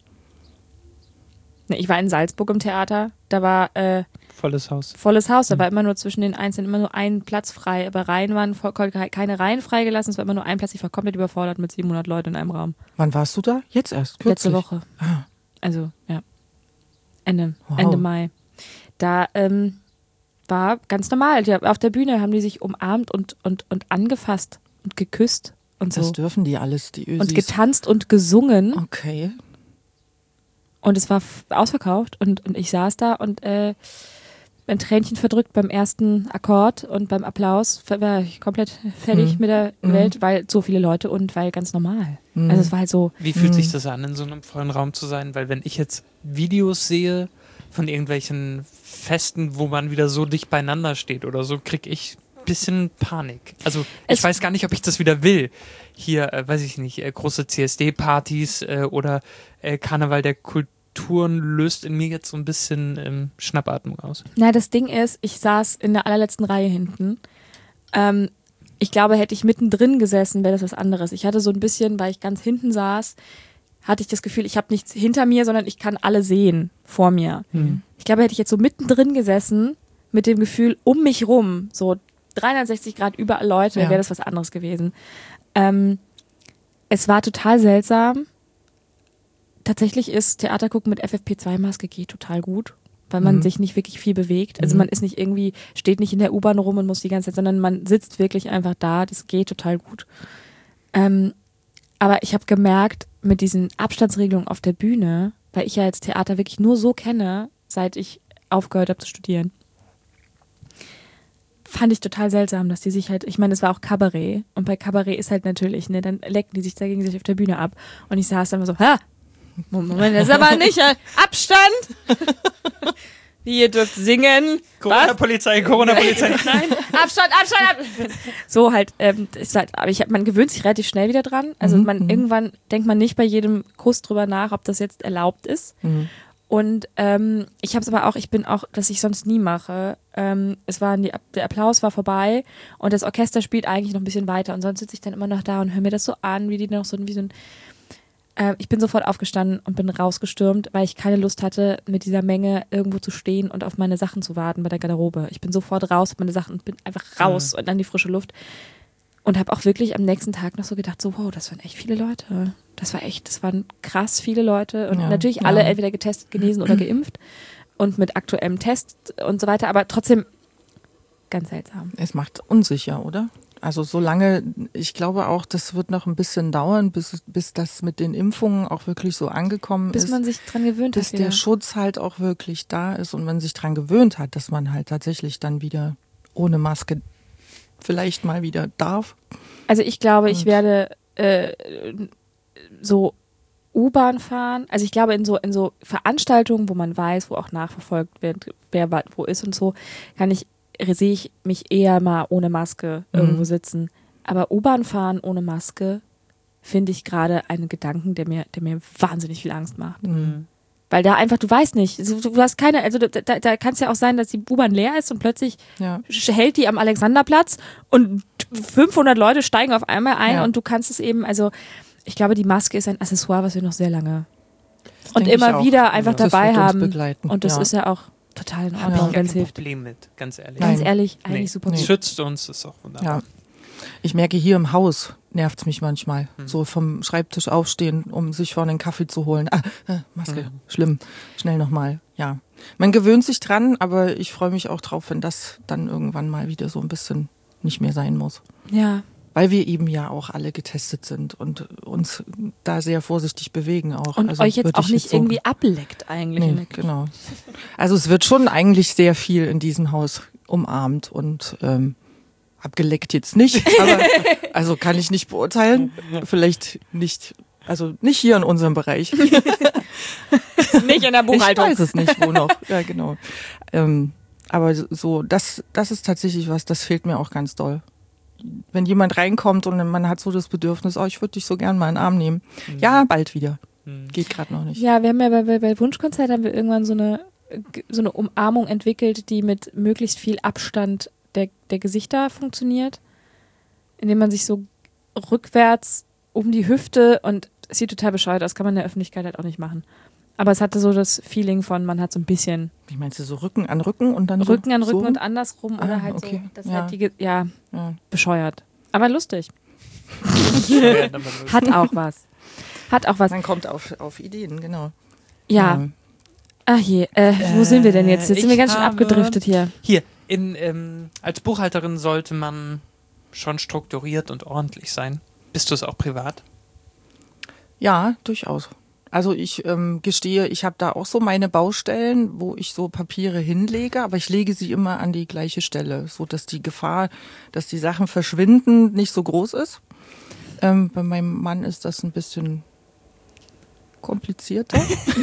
Ich war in Salzburg im Theater, da war äh, volles Haus. Volles Haus, da war immer nur zwischen den Einzelnen immer nur ein Platz frei, aber Reihen waren voll, keine Reihen freigelassen, es war immer nur ein Platz, ich war komplett überfordert mit siebenhundert Leuten in einem Raum. Wann warst du da? Jetzt erst? Kürzlich? Letzte Woche. Ah. Also, ja. Ende, wow. Ende Mai. Da ähm, war ganz normal, die, auf der Bühne haben die sich umarmt und, und, und angefasst und geküsst und so. Das dürfen die alles, die Ösis. Und getanzt und gesungen. Okay. Und es war f- ausverkauft und, und ich saß da und äh, ein Tränchen verdrückt beim ersten Akkord und beim Applaus war ich komplett fertig mhm. mit der mhm. Welt, weil so viele Leute und weil ganz normal. Mhm. Also es war halt so. Wie fühlt mhm. sich das an, in so einem vollen Raum zu sein? Weil wenn ich jetzt Videos sehe von irgendwelchen Festen, wo man wieder so dicht beieinander steht oder so, kriege ich ein bisschen Panik. Also ich es weiß gar nicht, ob ich das wieder will. Hier, äh, weiß ich nicht, äh, große C S D-Partys äh, oder äh, Karneval der Kultur. Touren löst in mir jetzt so ein bisschen ähm, Schnappatmung aus. Na, das Ding ist, ich saß in der allerletzten Reihe hinten. Ähm, ich glaube, hätte ich mittendrin gesessen, wäre das was anderes. Ich hatte so ein bisschen, weil ich ganz hinten saß, hatte ich das Gefühl, ich habe nichts hinter mir, sondern ich kann alle sehen vor mir. Hm. Ich glaube, hätte ich jetzt so mittendrin gesessen, mit dem Gefühl um mich rum, so dreihundertsechzig Grad überall Leute, ja. wäre das was anderes gewesen. Ähm, es war total seltsam. Tatsächlich ist Theater gucken mit F F P zwei Maske geht total gut, weil man mhm. sich nicht wirklich viel bewegt. Also mhm. man ist nicht irgendwie, steht nicht in der U-Bahn rum und muss die ganze Zeit, sondern man sitzt wirklich einfach da. Das geht total gut. Ähm, aber ich habe gemerkt, mit diesen Abstandsregelungen auf der Bühne, weil ich ja jetzt Theater wirklich nur so kenne, seit ich aufgehört habe zu studieren, fand ich total seltsam, dass die sich halt, ich meine, es war auch Kabarett und bei Kabarett ist halt natürlich, ne, dann lecken die sich da gegen sich auf der Bühne ab und ich saß dann immer so, ha! Moment, das ist aber nicht äh, Abstand. Ihr dürft singen. Corona-Polizei, Corona-Polizei. Nein, Abstand, Abstand, Abstand. So halt, ähm, ist halt, aber ich hab, man gewöhnt sich relativ schnell wieder dran. Also man mhm. irgendwann denkt man nicht bei jedem Kuss drüber nach, ob das jetzt erlaubt ist. Mhm. Und ähm, ich habe es aber auch, ich bin auch, dass ich sonst nie mache. Ähm, es war die, der Applaus war vorbei und das Orchester spielt eigentlich noch ein bisschen weiter und sonst sitze ich dann immer noch da und höre mir das so an, wie die noch so wie so ein Ich bin sofort aufgestanden und bin rausgestürmt, weil ich keine Lust hatte, mit dieser Menge irgendwo zu stehen und auf meine Sachen zu warten bei der Garderobe. Ich bin sofort raus, hab meine Sachen und bin einfach raus mhm. und an die frische Luft. Und habe auch wirklich am nächsten Tag noch so gedacht, so wow, das waren echt viele Leute. Das war echt, das waren krass viele Leute. Und ja, natürlich ja. alle entweder getestet, genesen oder geimpft und mit aktuellem Test und so weiter. Aber trotzdem ganz seltsam. Es macht unsicher, oder? Also solange, ich glaube auch, das wird noch ein bisschen dauern, bis, bis das mit den Impfungen auch wirklich so angekommen bis ist. Bis man sich dran gewöhnt hat. Bis der Schutz halt auch wirklich da ist und man sich dran gewöhnt hat, dass man halt tatsächlich dann wieder ohne Maske vielleicht mal wieder darf. Also ich glaube, und ich werde äh, so U-Bahn fahren. Also ich glaube, in so, in so Veranstaltungen, wo man weiß, wo auch nachverfolgt wird, wer wo ist und so, kann ich sehe ich mich eher mal ohne Maske irgendwo mhm. sitzen. Aber U-Bahn fahren ohne Maske finde ich gerade einen Gedanken, der mir, der mir wahnsinnig viel Angst macht. Mhm. Weil da einfach, du weißt nicht, du hast keine, also da, da kann es ja auch sein, dass die U-Bahn leer ist und plötzlich ja. hält die am Alexanderplatz und fünfhundert Leute steigen auf einmal ein ja. und du kannst es eben, also ich glaube, die Maske ist ein Accessoire, was wir noch sehr lange das und immer wieder einfach ja. dabei haben. Und das ja. ist ja auch total in Ordnung, ja. wenn es hilft. Problem mit, ganz ehrlich. Ganz ehrlich, nee. eigentlich super nee. gut. Schützt uns, ist auch wunderbar. Ja. Ich merke, hier im Haus nervt's mich manchmal. Hm. So vom Schreibtisch aufstehen, um sich vorne einen Kaffee zu holen. Ah, äh, Maske, Hm. schlimm. Schnell nochmal. Ja. Man gewöhnt sich dran, aber ich freue mich auch drauf, wenn das dann irgendwann mal wieder so ein bisschen nicht mehr sein muss. Ja. Weil wir eben ja auch alle getestet sind und uns da sehr vorsichtig bewegen auch. Und also euch jetzt würde auch ich nicht so- irgendwie ableckt eigentlich. in Nee, der Küche. genau. Also es wird schon eigentlich sehr viel in diesem Haus umarmt und ähm, abgeleckt jetzt nicht, aber also kann ich nicht beurteilen. Vielleicht nicht, also nicht hier in unserem Bereich. Nicht in der Buchhaltung. Ich weiß es nicht, wo noch. Ja, genau. Ähm, aber so, das, das ist tatsächlich was, das fehlt mir auch ganz doll. Wenn jemand reinkommt und man hat so das Bedürfnis, oh, ich würde dich so gern mal in den Arm nehmen. Mhm. Ja, bald wieder. Mhm. Geht gerade noch nicht. Ja, wir haben ja bei, bei, bei Wunschkonzert haben wir irgendwann so eine, so eine Umarmung entwickelt, die mit möglichst viel Abstand der, der Gesichter funktioniert, indem man sich so rückwärts um die Hüfte und es sieht total bescheuert aus, kann man in der Öffentlichkeit halt auch nicht machen. Aber es hatte so das Feeling von, man hat so ein bisschen Wie meinst du, so Rücken an Rücken und dann Rücken so, an Rücken so? und andersrum Ah, oder halt okay. so, dass Ja. halt die, Ge- ja, Ja. bescheuert. Aber lustig. Ja, aber so- Hat auch was. Hat auch was. Man kommt auf, auf Ideen, genau. Ja. Ach je, äh, wo sind wir denn jetzt? Jetzt sind wir ich ganz schön habe- abgedriftet hier. Hier, in, ähm, als Buchhalterin sollte man schon strukturiert und ordentlich sein. Bist du es auch privat? Ja, durchaus. Also ich ähm, gestehe, ich habe da auch so meine Baustellen, wo ich so Papiere hinlege, aber ich lege sie immer an die gleiche Stelle, so dass die Gefahr, dass die Sachen verschwinden, nicht so groß ist. Ähm, bei meinem Mann ist das ein bisschen komplizierter.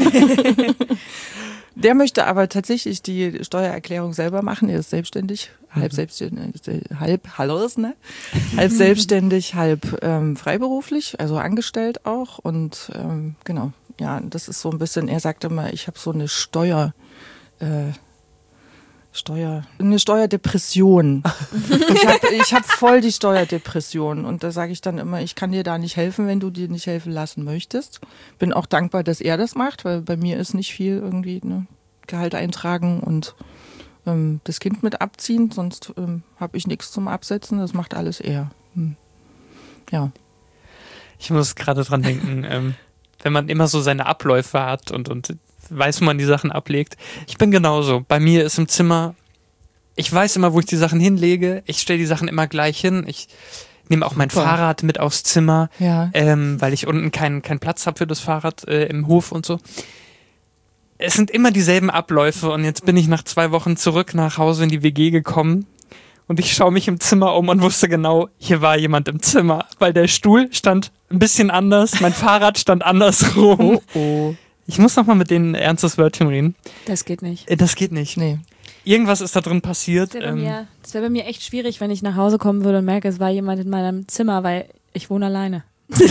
Der möchte aber tatsächlich die Steuererklärung selber machen. Er ist selbstständig, halb selbstständig, halb, hallo, ne? halb selbstständig, halb ähm, freiberuflich, also angestellt auch. Und ähm, genau, ja, das ist so ein bisschen, er sagt immer, ich habe so eine Steuer, äh, Steuer, eine Steuerdepression. Ich habe ich hab voll die Steuerdepression und da sage ich dann immer, ich kann dir da nicht helfen, wenn du dir nicht helfen lassen möchtest. Bin auch dankbar, dass er das macht, weil bei mir ist nicht viel irgendwie, ne, Gehalt eintragen und ähm, das Kind mit abziehen, sonst ähm, habe ich nichts zum Absetzen, das macht alles er. Hm. Ja. Ich muss gerade dran denken, ähm, wenn man immer so seine Abläufe hat und, und weiß, wo man die Sachen ablegt. Ich bin genauso. Bei mir ist im Zimmer, ich weiß immer, wo ich die Sachen hinlege. Ich stelle die Sachen immer gleich hin. Ich nehme auch mein Super. Fahrrad mit aufs Zimmer, Ja. ähm, weil ich unten keinen keinen Platz habe für das Fahrrad äh, im Hof und so. Es sind immer dieselben Abläufe und jetzt bin ich nach zwei Wochen zurück nach Hause in die W G gekommen und ich schaue mich im Zimmer um und wusste genau, hier war jemand im Zimmer, weil der Stuhl stand ein bisschen anders, mein Fahrrad stand andersrum. Oh, oh. Ich muss noch mal mit denen ein ernstes Wörtchen reden. Das geht nicht. Äh, Das geht nicht. Nee. Irgendwas ist da drin passiert. Das wäre bei, Ähm, mir- das wär bei mir echt schwierig, wenn ich nach Hause kommen würde und merke, es war jemand in meinem Zimmer, weil ich wohne alleine.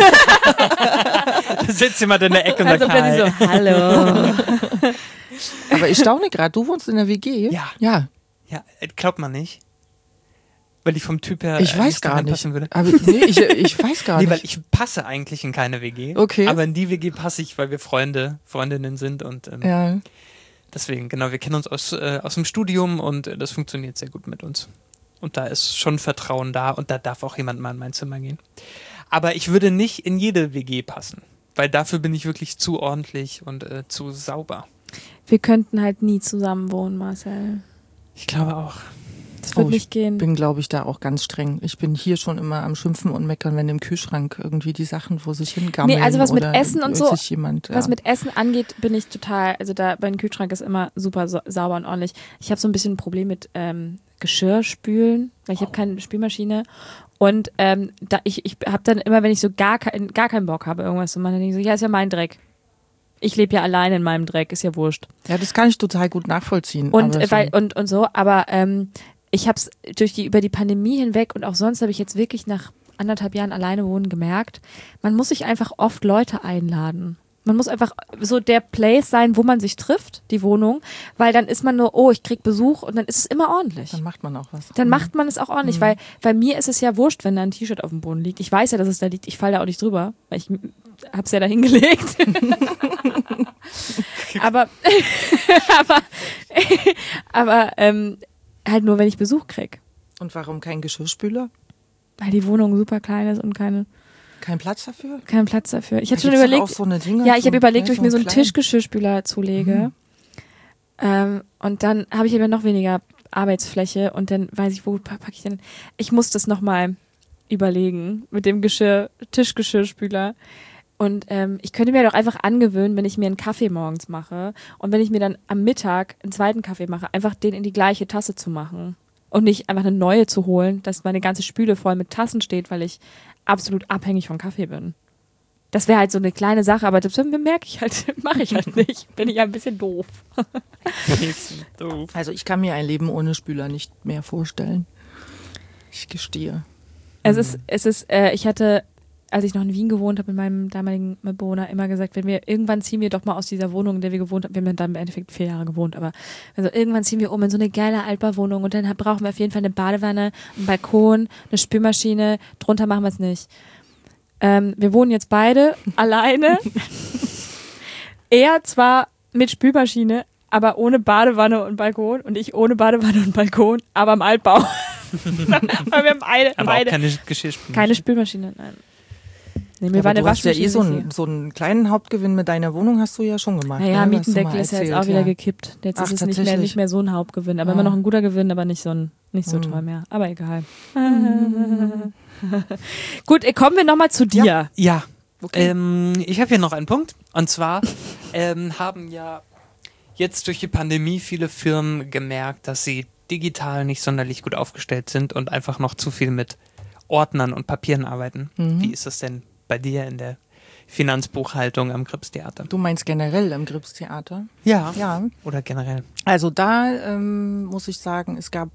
da sitzt jemand in der Ecke und Also sagt, bin ich hi. so, hallo. Aber ich staune gerade, du wohnst in der W G? Ja. Ja, Ja, äh, glaubt man nicht. Weil ich vom Typ her ich äh, weiß nicht da gar nicht. reinpassen würde. Aber nee, ich, ich weiß gar Nee, nicht. weil ich passe eigentlich in keine W G. Okay. Aber in die W G passe ich, weil wir Freunde, Freundinnen sind und ähm, Ja. deswegen, genau, wir kennen uns aus, äh, aus dem Studium und äh, das funktioniert sehr gut mit uns. Und da ist schon Vertrauen da und da darf auch jemand mal in mein Zimmer gehen. Aber ich würde nicht in jede W G passen, weil dafür bin ich wirklich zu ordentlich und äh, zu sauber. Wir könnten halt nie zusammen wohnen, Marcel. Ich glaube auch. Das wird Oh, ich nicht gehen. bin, glaube ich, da auch ganz streng. Ich bin hier schon immer am Schimpfen und Meckern, wenn im Kühlschrank irgendwie die Sachen vor sich hingammeln. Nee, also was mit oder Essen und so, sich jemand, ja. Was mit Essen angeht, bin ich total, also da mein Kühlschrank ist immer super sa- sauber und ordentlich. Ich habe so ein bisschen ein Problem mit ähm, Geschirrspülen, weil ich habe keine Spülmaschine. Und ähm, da ich, ich habe dann immer, wenn ich so gar, kein, gar keinen Bock habe, irgendwas zu machen, dann denke ich so, ja, ist ja mein Dreck. Ich lebe ja alleine in meinem Dreck, ist ja wurscht. Ja, das kann ich total gut nachvollziehen. Und, aber äh, so- weil, und, und so, aber ähm, ich habe es durch die, über die Pandemie hinweg und auch sonst habe ich jetzt wirklich nach anderthalb Jahren alleine wohnen gemerkt, man muss sich einfach oft Leute einladen. Man muss einfach so der Place sein, wo man sich trifft, die Wohnung, weil dann ist man nur, oh, ich krieg Besuch und dann ist es immer ordentlich. dann macht man auch was. Dann macht man es auch ordentlich, weil bei mir ist es ja wurscht, wenn da ein T-Shirt auf dem Boden liegt. Ich weiß ja, dass es da liegt, ich falle da auch nicht drüber, weil ich hab's ja da hingelegt. aber, aber, aber ähm, halt nur, wenn ich Besuch krieg. Und warum kein Geschirrspüler? weil die Wohnung super klein ist und keine, Kein Platz dafür? keinen Platz dafür. Ich Da hatte schon gibt's doch überlegt, auch so eine Dinge, ja, ich so, habe überlegt, ne, ob ich mir so einen klein- Tischgeschirrspüler zulege. Mhm. Ähm, und dann habe ich aber noch weniger Arbeitsfläche und dann weiß ich, wo pa- packe ich denn? Ich muss das nochmal überlegen mit dem Geschirr, Tischgeschirrspüler. Und ähm, ich könnte mir doch einfach angewöhnen, wenn ich mir einen Kaffee morgens mache und wenn ich mir dann am Mittag einen zweiten Kaffee mache, einfach den in die gleiche Tasse zu machen und nicht einfach eine neue zu holen, dass meine ganze Spüle voll mit Tassen steht, weil ich absolut abhängig von Kaffee bin. Das wäre halt so eine kleine Sache, aber das merke ich halt, mache ich halt nicht. Bin ich ein bisschen doof. Doof. Also ich kann mir ein Leben ohne Spüler nicht mehr vorstellen. Ich gestehe. Es ist, es ist, äh, ich hatte, als ich noch in Wien gewohnt habe, mit meinem damaligen Mitbewohner immer gesagt, wenn wir, irgendwann ziehen wir doch mal aus dieser Wohnung, in der wir gewohnt haben, wir haben dann im Endeffekt vier Jahre gewohnt, aber also irgendwann ziehen wir um in so eine geile Altbauwohnung und dann brauchen wir auf jeden Fall eine Badewanne, einen Balkon, eine Spülmaschine, drunter machen wir es nicht. Ähm, wir wohnen jetzt beide alleine. Er zwar mit Spülmaschine, aber ohne Badewanne und Balkon und ich ohne Badewanne und Balkon, aber im Altbau. Weil wir haben beide, Aber beide auch keine Geschirrspülmaschine. keine Spülmaschine, nein. Nee, mir Ja, war aber eine du hast ja Waschmaschine. eh so wichtiger. einen, so einen kleinen Hauptgewinn mit deiner Wohnung, hast du ja schon gemacht. Naja, ne? Hast du Mietendeckel mal ist ja jetzt erzählt, auch wieder ja. gekippt. Jetzt Ach, ist es nicht mehr, tatsächlich? nicht mehr so ein Hauptgewinn, aber Ah. immer noch ein guter Gewinn, aber nicht so ein, nicht so Hm. toll mehr. Aber egal. Gut, äh, kommen wir nochmal zu dir. Ja, Okay. ähm, ich habe hier noch einen Punkt. Und zwar ähm, haben ja jetzt durch die Pandemie viele Firmen gemerkt, dass sie digital nicht sonderlich gut aufgestellt sind und einfach noch zu viel mit Ordnern und Papieren arbeiten. Mhm. Wie ist das denn bei dir in der Finanzbuchhaltung am Gripstheater? Du meinst generell im Gripstheater? Ja. Ja. Oder generell? Also da ähm, muss ich sagen, es gab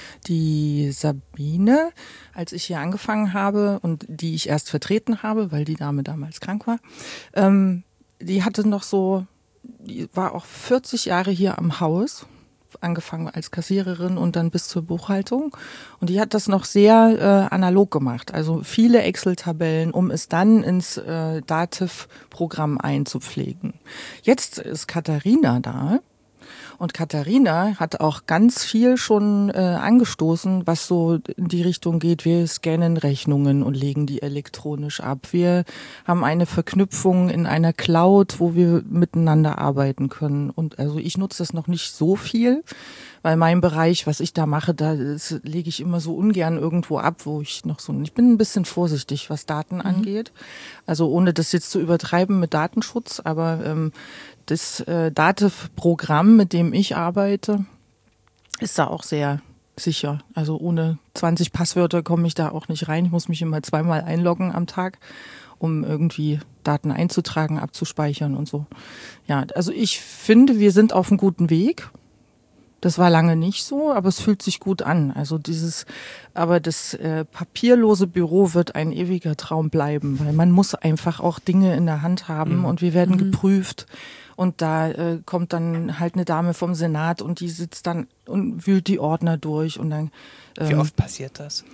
die Sabine, als ich hier angefangen habe und die ich erst vertreten habe, weil die Dame damals krank war. Ähm, die hatte noch so, die war auch vierzig Jahre hier am Haus, angefangen als Kassiererin und dann bis zur Buchhaltung. Und die hat das noch sehr äh, analog gemacht. Also viele Excel-Tabellen, um es dann ins äh, Dativ-Programm einzupflegen. Jetzt ist Katharina da. Und Katharina hat auch ganz viel schon äh, angestoßen, was so in die Richtung geht. Wir scannen Rechnungen und legen die elektronisch ab. Wir haben eine Verknüpfung in einer Cloud, wo wir miteinander arbeiten können. Und also ich nutze das noch nicht so viel, weil mein Bereich, was ich da mache, da ist, lege ich immer so ungern irgendwo ab, wo ich noch so, ich bin ein bisschen vorsichtig, was Daten mhm. angeht. Also ohne das jetzt zu übertreiben mit Datenschutz, aber ähm, das äh, Dativ-Programm, mit dem ich arbeite, ist da auch sehr sicher. Also ohne zwanzig Passwörter komme ich da auch nicht rein. Ich muss mich immer zweimal einloggen am Tag, um irgendwie Daten einzutragen, abzuspeichern und so. Ja, also ich finde, wir sind auf einem guten Weg. Das war lange nicht so, aber es fühlt sich gut an. Also dieses, aber das äh, papierlose Büro wird ein ewiger Traum bleiben, weil man muss einfach auch Dinge in der Hand haben Mhm. und wir werden Mhm. geprüft. Und da äh, kommt dann halt eine Dame vom Senat und die sitzt dann und wühlt die Ordner durch und dann. Ähm, Wie oft passiert das?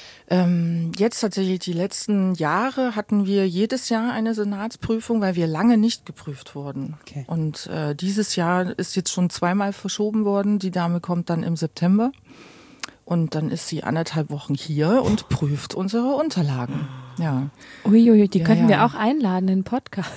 ähm, jetzt tatsächlich die letzten Jahre hatten wir jedes Jahr eine Senatsprüfung, weil wir lange nicht geprüft wurden. Okay. Und äh, dieses Jahr ist jetzt schon zweimal verschoben worden. Die Dame kommt dann im September. Und dann ist sie anderthalb Wochen hier und prüft unsere Unterlagen. Ja. Uiuiui, die Ja, könnten wir ja. auch einladen in den Podcast.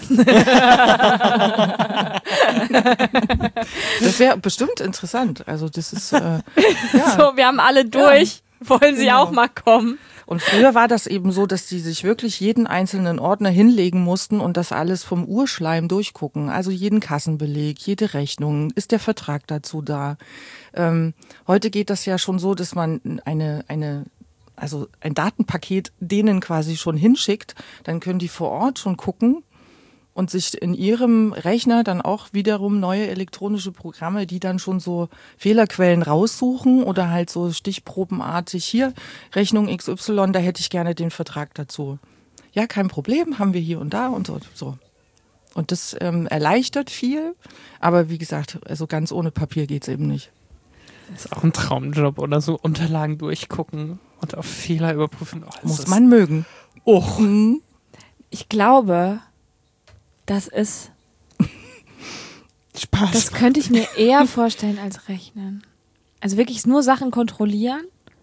Das wäre bestimmt interessant. Also das ist, äh, ja. So, wir haben alle durch. Wollen Sie Genau. auch mal kommen? Und früher war das eben so, dass die sich wirklich jeden einzelnen Ordner hinlegen mussten und das alles vom Urschleim durchgucken. Also jeden Kassenbeleg, jede Rechnung, ist der Vertrag dazu da. Ähm, heute geht das ja schon so, dass man eine, eine, also ein Datenpaket denen quasi schon hinschickt. Dann können die vor Ort schon gucken und sich in ihrem Rechner dann auch wiederum neue elektronische Programme, die dann schon so Fehlerquellen raussuchen oder halt so stichprobenartig, hier Rechnung X Y, da hätte ich gerne den Vertrag dazu. Ja, kein Problem, haben wir hier und da und so. so. Und das ähm, erleichtert viel, aber wie gesagt, also ganz ohne Papier geht's eben nicht. Das ist auch ein Traumjob oder so. Unterlagen durchgucken und auf Fehler überprüfen. Oh, das Muss ist- man mögen. Oh. Mhm. Ich glaube, das ist, Spaß. das könnte ich mir eher vorstellen als rechnen. Also wirklich nur Sachen kontrollieren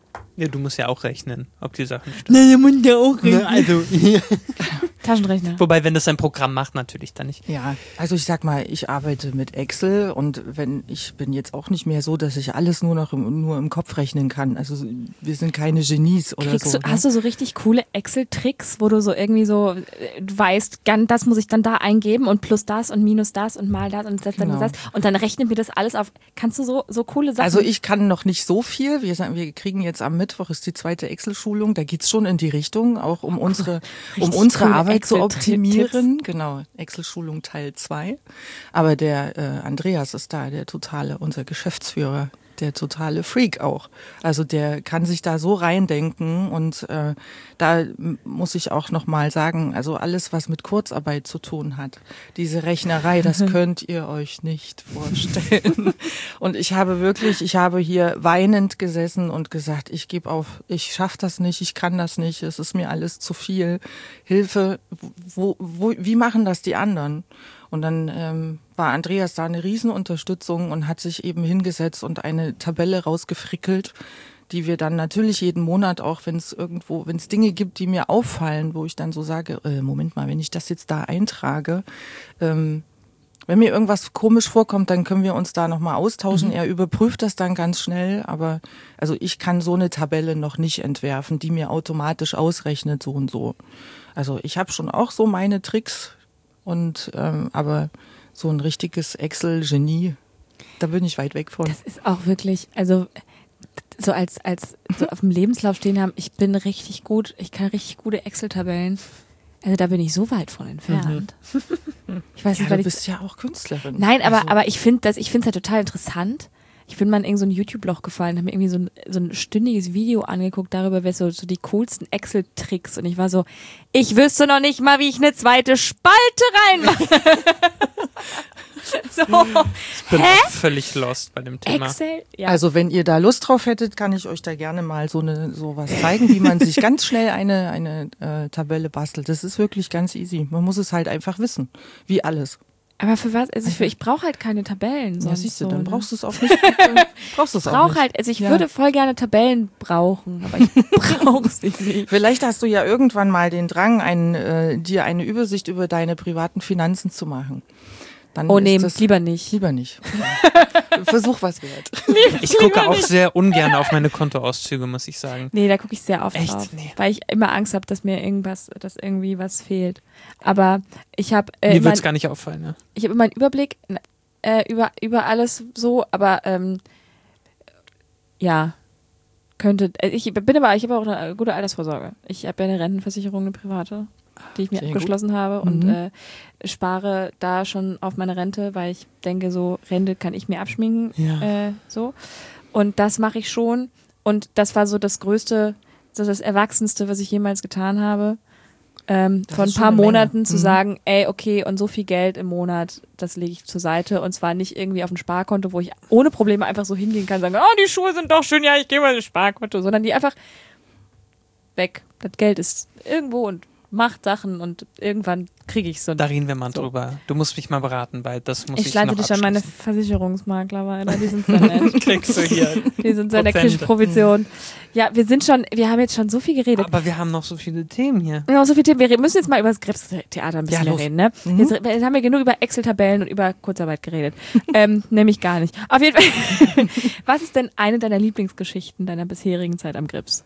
Ja, du musst ja auch rechnen, ob die Sachen stimmen. Na, der muss ja auch Ne, also, Taschenrechner. wobei, wenn das ein Programm macht, natürlich dann nicht. Ja, also ich sag mal, ich arbeite mit Excel und wenn ich bin jetzt auch nicht mehr so, dass ich alles nur noch im, nur im Kopf rechnen kann. Also wir sind keine Genies oder Kriegst so. du, hast du so richtig coole Excel-Tricks, wo du so irgendwie so äh, du weißt, gan- das muss ich dann da eingeben und plus das und minus das und mal das und das, dann Genau. das und dann rechnet mir das alles auf. Kannst du so so coole Sachen? Also ich kann noch nicht so viel. Wir, sagen, wir kriegen jetzt am Mittwoch ist die zweite Excel-Schulung. Da geht's schon in die Richtung, auch um unsere, um Richtig unsere coole Arbeit zu Excel-Tipps. optimieren. Genau, Excel-Schulung Teil zwei. Aber der äh, Andreas ist da, der totale, unser Geschäftsführer, der totale Freak auch. Also der kann sich da so reindenken und äh, da m- muss ich auch noch mal sagen, also alles, was mit Kurzarbeit zu tun hat, diese Rechnerei, das könnt ihr euch nicht vorstellen. Und ich habe wirklich, ich habe hier weinend gesessen und gesagt, ich gebe auf, ich schaff das nicht, ich kann das nicht, es ist mir alles zu viel. Hilfe, wo, wo, wie machen das die anderen? Und dann ähm, war Andreas da eine Riesenunterstützung und hat sich eben hingesetzt und eine Tabelle rausgefrickelt, die wir dann natürlich jeden Monat auch, wenn es irgendwo, wenn es Dinge gibt, die mir auffallen, wo ich dann so sage, äh, Moment mal, wenn ich das jetzt da eintrage, ähm, wenn mir irgendwas komisch vorkommt, dann können wir uns da nochmal austauschen. Mhm. Er überprüft das dann ganz schnell, aber also ich kann so eine Tabelle noch nicht entwerfen, die mir automatisch ausrechnet, so und so. Also ich habe schon auch so meine Tricks, und ähm, aber so ein richtiges Excel-Genie, da bin ich weit weg von. Das ist auch wirklich, also so als als so auf dem Lebenslauf stehen haben, ich bin richtig gut, ich kann richtig gute Excel-Tabellen. Also da bin ich so weit von entfernt. Mhm. Ich weiß Ja, nicht, weil du ich bist ja auch Künstlerin. Nein, aber also, aber ich finde das, ich finde es halt total interessant. Ich bin mal in irgend so ein YouTube-Loch gefallen, habe mir irgendwie so ein, so ein stündiges Video angeguckt darüber, wer so, so die coolsten Excel-Tricks, und ich war so, ich wüsste noch nicht mal, wie ich eine zweite Spalte reinmache. So, Ich bin hä? auch völlig lost bei dem Thema. Excel? Ja. Also wenn ihr da Lust drauf hättet, kann ich euch da gerne mal so eine sowas zeigen, wie man sich ganz schnell eine eine äh, Tabelle bastelt. Das ist wirklich ganz easy. Man muss es halt einfach wissen, wie alles. Aber für was? Also ich, ich brauche halt keine Tabellen. Ja, sonst siehst du, so, dann ne? brauchst du es auch nicht. Dann brauchst du es Ich auch brauche nicht. halt, also ich Ja. würde voll gerne Tabellen brauchen, aber ich brauche sie nicht. Vielleicht hast du ja irgendwann mal den Drang, einen, äh, dir eine Übersicht über deine privaten Finanzen zu machen. Dann Oh ist nee, das lieber nicht. lieber nicht. Versuch was wert. Ich gucke auch sehr ungern auf meine Kontoauszüge, muss ich sagen. Nee, da gucke ich sehr oft Echt? drauf, Nee. weil ich immer Angst habe, dass mir irgendwas, dass irgendwie was fehlt. Aber ich habe äh, Mir immer, wird es gar nicht auffallen. Ne? ich habe immer einen Überblick äh, über über alles so, aber ähm, ja, könnte. äh, Ich bin aber, ich habe auch eine gute Altersvorsorge. Ich habe ja eine Rentenversicherung, eine private, die ich mir Sehr abgeschlossen habe, und Mhm. äh, spare da schon auf meine Rente, weil ich denke, so Rente kann ich mir abschminken. Ja. Äh, so. Und das mache ich schon. Und das war so das Größte, so das Erwachsenste, was ich jemals getan habe. Ähm, Das vor ein ist schon paar eine Menge. Monaten zu Mhm. sagen, ey, okay, und so viel Geld im Monat, das lege ich zur Seite. Und zwar nicht irgendwie auf ein Sparkonto, wo ich ohne Probleme einfach so hingehen kann und sagen, oh, die Schuhe sind doch schön, ja, ich gehe mal ins Sparkonto. Sondern die einfach weg. Das Geld ist irgendwo und macht Sachen, und irgendwann kriege ich es. Da reden wir mal So. drüber. Du musst mich mal beraten, weil das muss ich, Ich leite noch dich an meine abschließen. Versicherungsmakler weiter, die sind sehr nett. Kriegst du hier. Die sind sehr nett, Prozente. kriegst Provision. Ja, wir sind schon, wir haben jetzt schon so viel geredet. Aber wir haben noch so viele Themen hier. Ja, so viel Themen. Wir müssen jetzt mal über das Krebstheater ein bisschen Ja, los. reden, ne? Mhm. Jetzt, jetzt haben wir genug über Excel-Tabellen und über Kurzarbeit geredet. ähm, nämlich gar nicht. Auf jeden Fall. Was ist denn eine deiner Lieblingsgeschichten deiner bisherigen Zeit am Grips?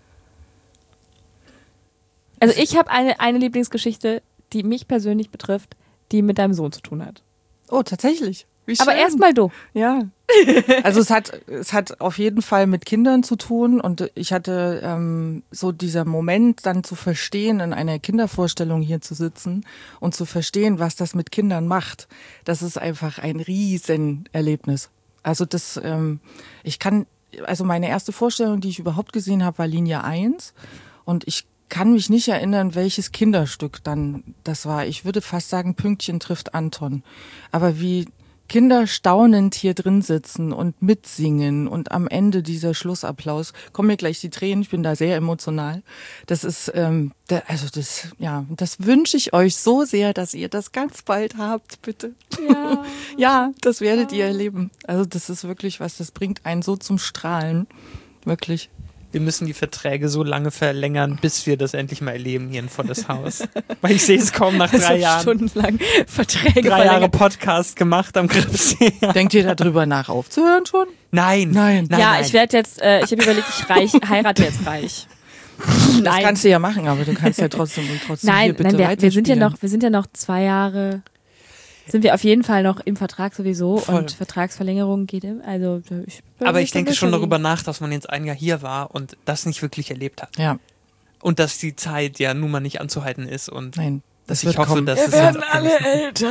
Also ich habe eine, eine Lieblingsgeschichte, die mich persönlich betrifft, die mit deinem Sohn zu tun hat. Oh, tatsächlich. Wie Aber schön. erstmal du. Ja. Also es hat es hat auf jeden Fall mit Kindern zu tun, und ich hatte ähm, so dieser Moment dann zu verstehen, in einer Kindervorstellung hier zu sitzen und zu verstehen, was das mit Kindern macht. Das ist einfach ein Riesenerlebnis. Also das, ähm, ich kann, also meine erste Vorstellung, die ich überhaupt gesehen habe, war Linie eins, und ich kann mich nicht erinnern, welches Kinderstück dann das war. Ich würde fast sagen, Pünktchen trifft Anton. Aber wie Kinder staunend hier drin sitzen und mitsingen, und am Ende dieser Schlussapplaus, kommen mir gleich die Tränen, ich bin da sehr emotional. Das ist, ähm, da, also das, ja, das wünsche ich euch so sehr, dass ihr das ganz bald habt, bitte. Ja. Ja, das werdet ihr erleben. Also das ist wirklich was, das bringt einen so zum Strahlen. Wirklich. wir müssen die Verträge so lange verlängern, bis wir das endlich mal erleben hier in Volles Haus. Weil ich sehe es kaum nach drei Jahren. Stundenlang Verträge Drei Jahre Podcast gemacht am Gripsee. Denkt ihr darüber nach, aufzuhören schon? Nein. Nein. nein ja, nein. ich werde jetzt, äh, ich habe überlegt, ich reich, heirate jetzt reich. Das Nein. kannst du ja machen, aber du kannst ja trotzdem, trotzdem Nein, hier bitte nein, wir, wir sind ja weiterspielen. noch, wir sind ja noch zwei Jahre, sind wir auf jeden Fall noch im Vertrag sowieso Voll. und Vertragsverlängerung geht im, also ich, Aber ich denke schon darüber. darüber nach, dass man jetzt ein Jahr hier war und das nicht wirklich erlebt hat. Ja, Und dass die Zeit ja nun mal nicht anzuhalten ist und nein. dass Das ich wird hoffe, kommen. dass Wir es werden jetzt alle älter.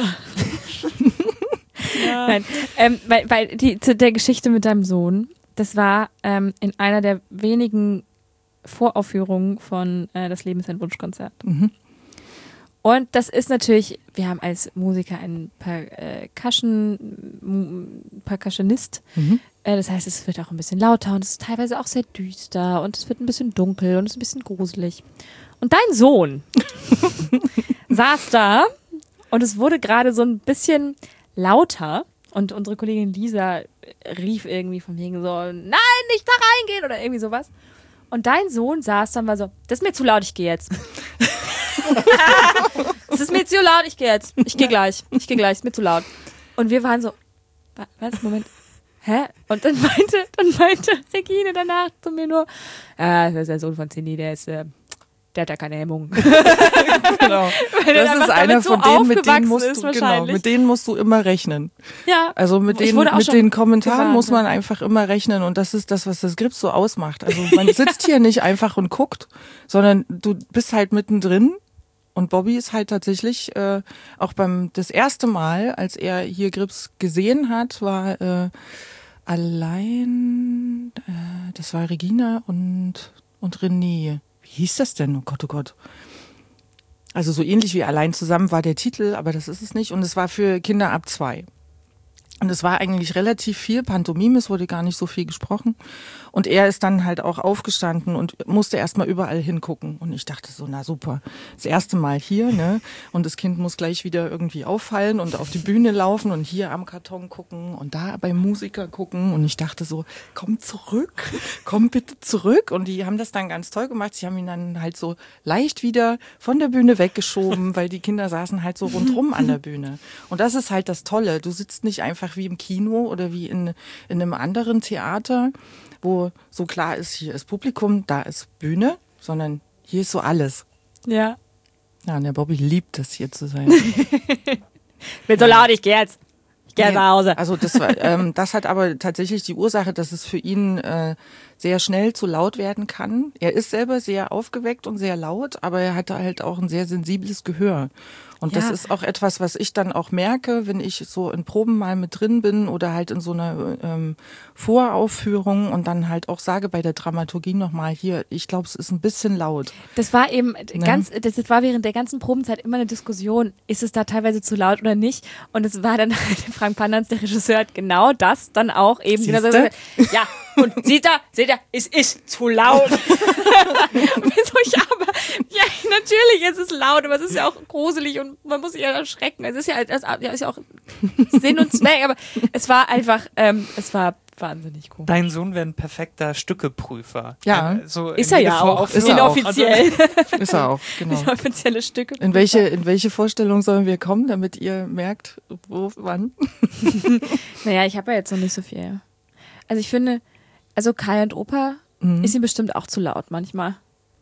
Nein, ähm, weil, weil die, zu der Geschichte mit deinem Sohn, das war ähm, in einer der wenigen Voraufführungen von äh, Das Leben ist ein Wunschkonzert. Mhm. Und das ist natürlich, wir haben als Musiker einen Percussion, M- Percussionist. Mhm. Äh, das heißt, es wird auch ein bisschen lauter und es ist teilweise auch sehr düster und es wird ein bisschen dunkel und es ist ein bisschen gruselig. Und dein Sohn saß da und es wurde gerade so ein bisschen lauter und unsere Kollegin Lisa rief irgendwie von wegen so, nein, nicht da reingehen oder irgendwie sowas. Und dein Sohn saß dann, war so, das ist mir zu laut, ich gehe jetzt. Das ist mir zu laut, ich gehe jetzt. Ich gehe gleich. Ich gehe gleich, ist mir zu laut. Und wir waren so, wa- was, Moment, hä? Und dann meinte, dann meinte Regine danach zu mir nur, ja, das ist der Sohn von Cindy, der ist, äh, der hat ja keine Hemmung. Genau. Weil der Das einfach ist einer damit so von denen, mit denen aufgewachsen musst ist du, genau, wahrscheinlich. mit denen musst du immer rechnen. Ja. Also mit Ich den, wurde auch mit schon den Kommentaren gewarnt, muss man ja. einfach immer rechnen und das ist das, was das Grips so ausmacht. Also man sitzt hier nicht einfach und guckt, sondern du bist halt mittendrin. Und Bobby ist halt tatsächlich äh, auch beim das erste Mal, als er hier Grips gesehen hat, war äh, allein, äh, das war Regina und und René. Wie hieß das denn? Oh Gott, oh Gott. Also so ähnlich wie Allein zusammen war der Titel, aber das ist es nicht. Und es war für Kinder ab zwei. Und es war eigentlich relativ viel Pantomime, es wurde gar nicht so viel gesprochen. Und er ist dann halt auch aufgestanden und musste erstmal überall hingucken. Und ich dachte so, na super, das erste Mal hier, ne? Und das Kind muss gleich wieder irgendwie auffallen und auf die Bühne laufen und hier am Karton gucken und da beim Musiker gucken. Und ich dachte so, komm zurück, komm bitte zurück. Und die haben das dann ganz toll gemacht. Sie haben ihn dann halt so leicht wieder von der Bühne weggeschoben, weil die Kinder saßen halt so rundrum an der Bühne. Und das ist halt das Tolle. Du sitzt nicht einfach wie im Kino oder wie in, in einem anderen Theater, wo so klar ist, hier ist Publikum, da ist Bühne, sondern hier ist so alles. Ja. Ja, und der Bobby liebt es, hier zu sein. Bin so laut, ich gehe jetzt. Ich gehe Nee, nach Hause. Also das war, ähm, das hat aber tatsächlich die Ursache, dass es für ihn äh, sehr schnell zu laut werden kann. Er ist selber sehr aufgeweckt und sehr laut, aber er hat halt auch ein sehr sensibles Gehör. Und das Ja. ist auch etwas, was ich dann auch merke, wenn ich so in Proben mal mit drin bin oder halt in so einer ähm, Voraufführung und dann halt auch sage bei der Dramaturgie nochmal hier, ich glaube, es ist ein bisschen laut. Das war eben ganz, das war während der ganzen Probenzeit immer eine Diskussion, ist es da teilweise zu laut oder nicht? Und es war dann halt Frank Pannerns, der Regisseur, hat genau das dann auch eben genau so Siehste? gesagt. Ja, und sieht er, seht ihr, es ist zu laut. so, ich aber, ja, natürlich ist es laut, aber es ist ja auch gruselig und man muss sich ja erschrecken. Es ist ja, es ist ja auch Sinn und Zweck, aber es war einfach, ähm, es war wahnsinnig cool. Dein Sohn wäre ein perfekter Stückeprüfer. Ja. Äh, so Ist in er jede ja auch, Voraufführung. Ist er auch. inoffiziell. Ist er auch, genau. Offizielle Stücke. In welche, in welche Vorstellung sollen wir kommen, damit ihr merkt, wo, wann? Naja, ich habe ja jetzt noch nicht so viel. Also ich finde, also Kai und Opa Mhm. ist ihm bestimmt auch zu laut manchmal.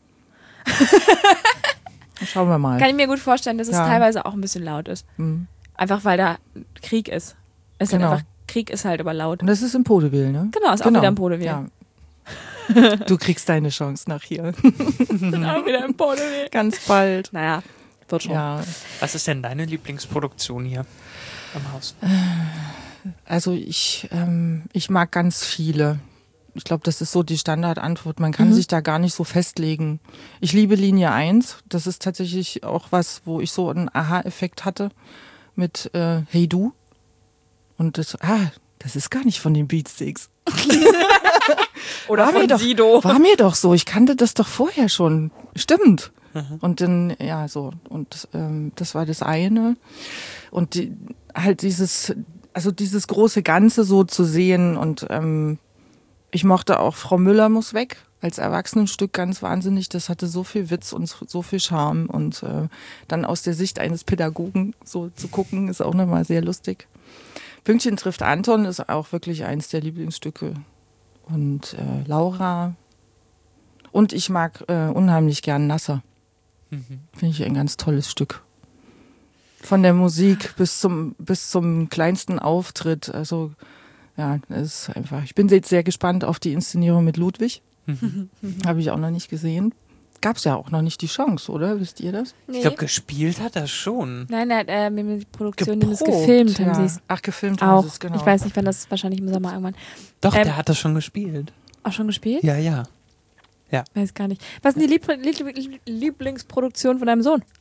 Schauen wir mal. Kann ich mir gut vorstellen, dass es Ja. teilweise auch ein bisschen laut ist. Mhm. Einfach weil da Krieg ist. Es ist Genau. halt einfach, Krieg ist halt aber laut. Und das ist im Podewil, ne? Genau, ist auch wieder im Podewil. Ja. Du kriegst deine Chance nach hier. Ist auch wieder im Podewil. Ganz bald. Naja, wird schon. Ja. Was ist denn deine Lieblingsproduktion hier am Haus? Also ich, ähm, ich mag ganz viele. Ich glaube, das ist so die Standardantwort. Man kann Mhm. sich da gar nicht so festlegen. Ich liebe Linie eins. Das ist tatsächlich auch was, wo ich so einen Aha-Effekt hatte mit äh, Hey Du. Und das, ah, das ist gar nicht von den Beatsticks. Oder War mir von doch- Sido. War mir doch so. Ich kannte das doch vorher schon. Stimmt. Und dann, ja, so. Und ähm, das war das eine. Und die, halt dieses, also dieses große Ganze so zu sehen. Und ähm, ich mochte auch Frau Müller muss weg. als Erwachsenenstück ganz wahnsinnig. Das hatte so viel Witz und so viel Charme. Und äh, dann aus der Sicht eines Pädagogen so zu gucken, ist auch nochmal sehr lustig. Pünktchen trifft Anton ist auch wirklich eins der Lieblingsstücke. Und äh, Laura. Und ich mag äh, unheimlich gern Nasser. Mhm. Finde ich ein ganz tolles Stück. Von der Musik bis zum, bis zum kleinsten Auftritt. Also, ja, das ist einfach. Ich bin jetzt sehr gespannt auf die Inszenierung mit Ludwig. Mhm. Habe ich auch noch nicht gesehen. Gab es ja auch noch nicht die Chance, oder? Wisst ihr das? Nee. Ich glaube, gespielt hat er schon. Nein, nein, äh, mit der Produktion, die es gefilmt ja. haben sie es. Ach, gefilmt auch. haben sie es, genau. Ich weiß nicht, wann das, wahrscheinlich im Sommer irgendwann. Doch, ähm, der hat das schon gespielt. Auch schon gespielt? Ja, ja. Ja. Weiß gar nicht. Was ist denn die Lieb Lieb Lieblingsproduktion von deinem Sohn?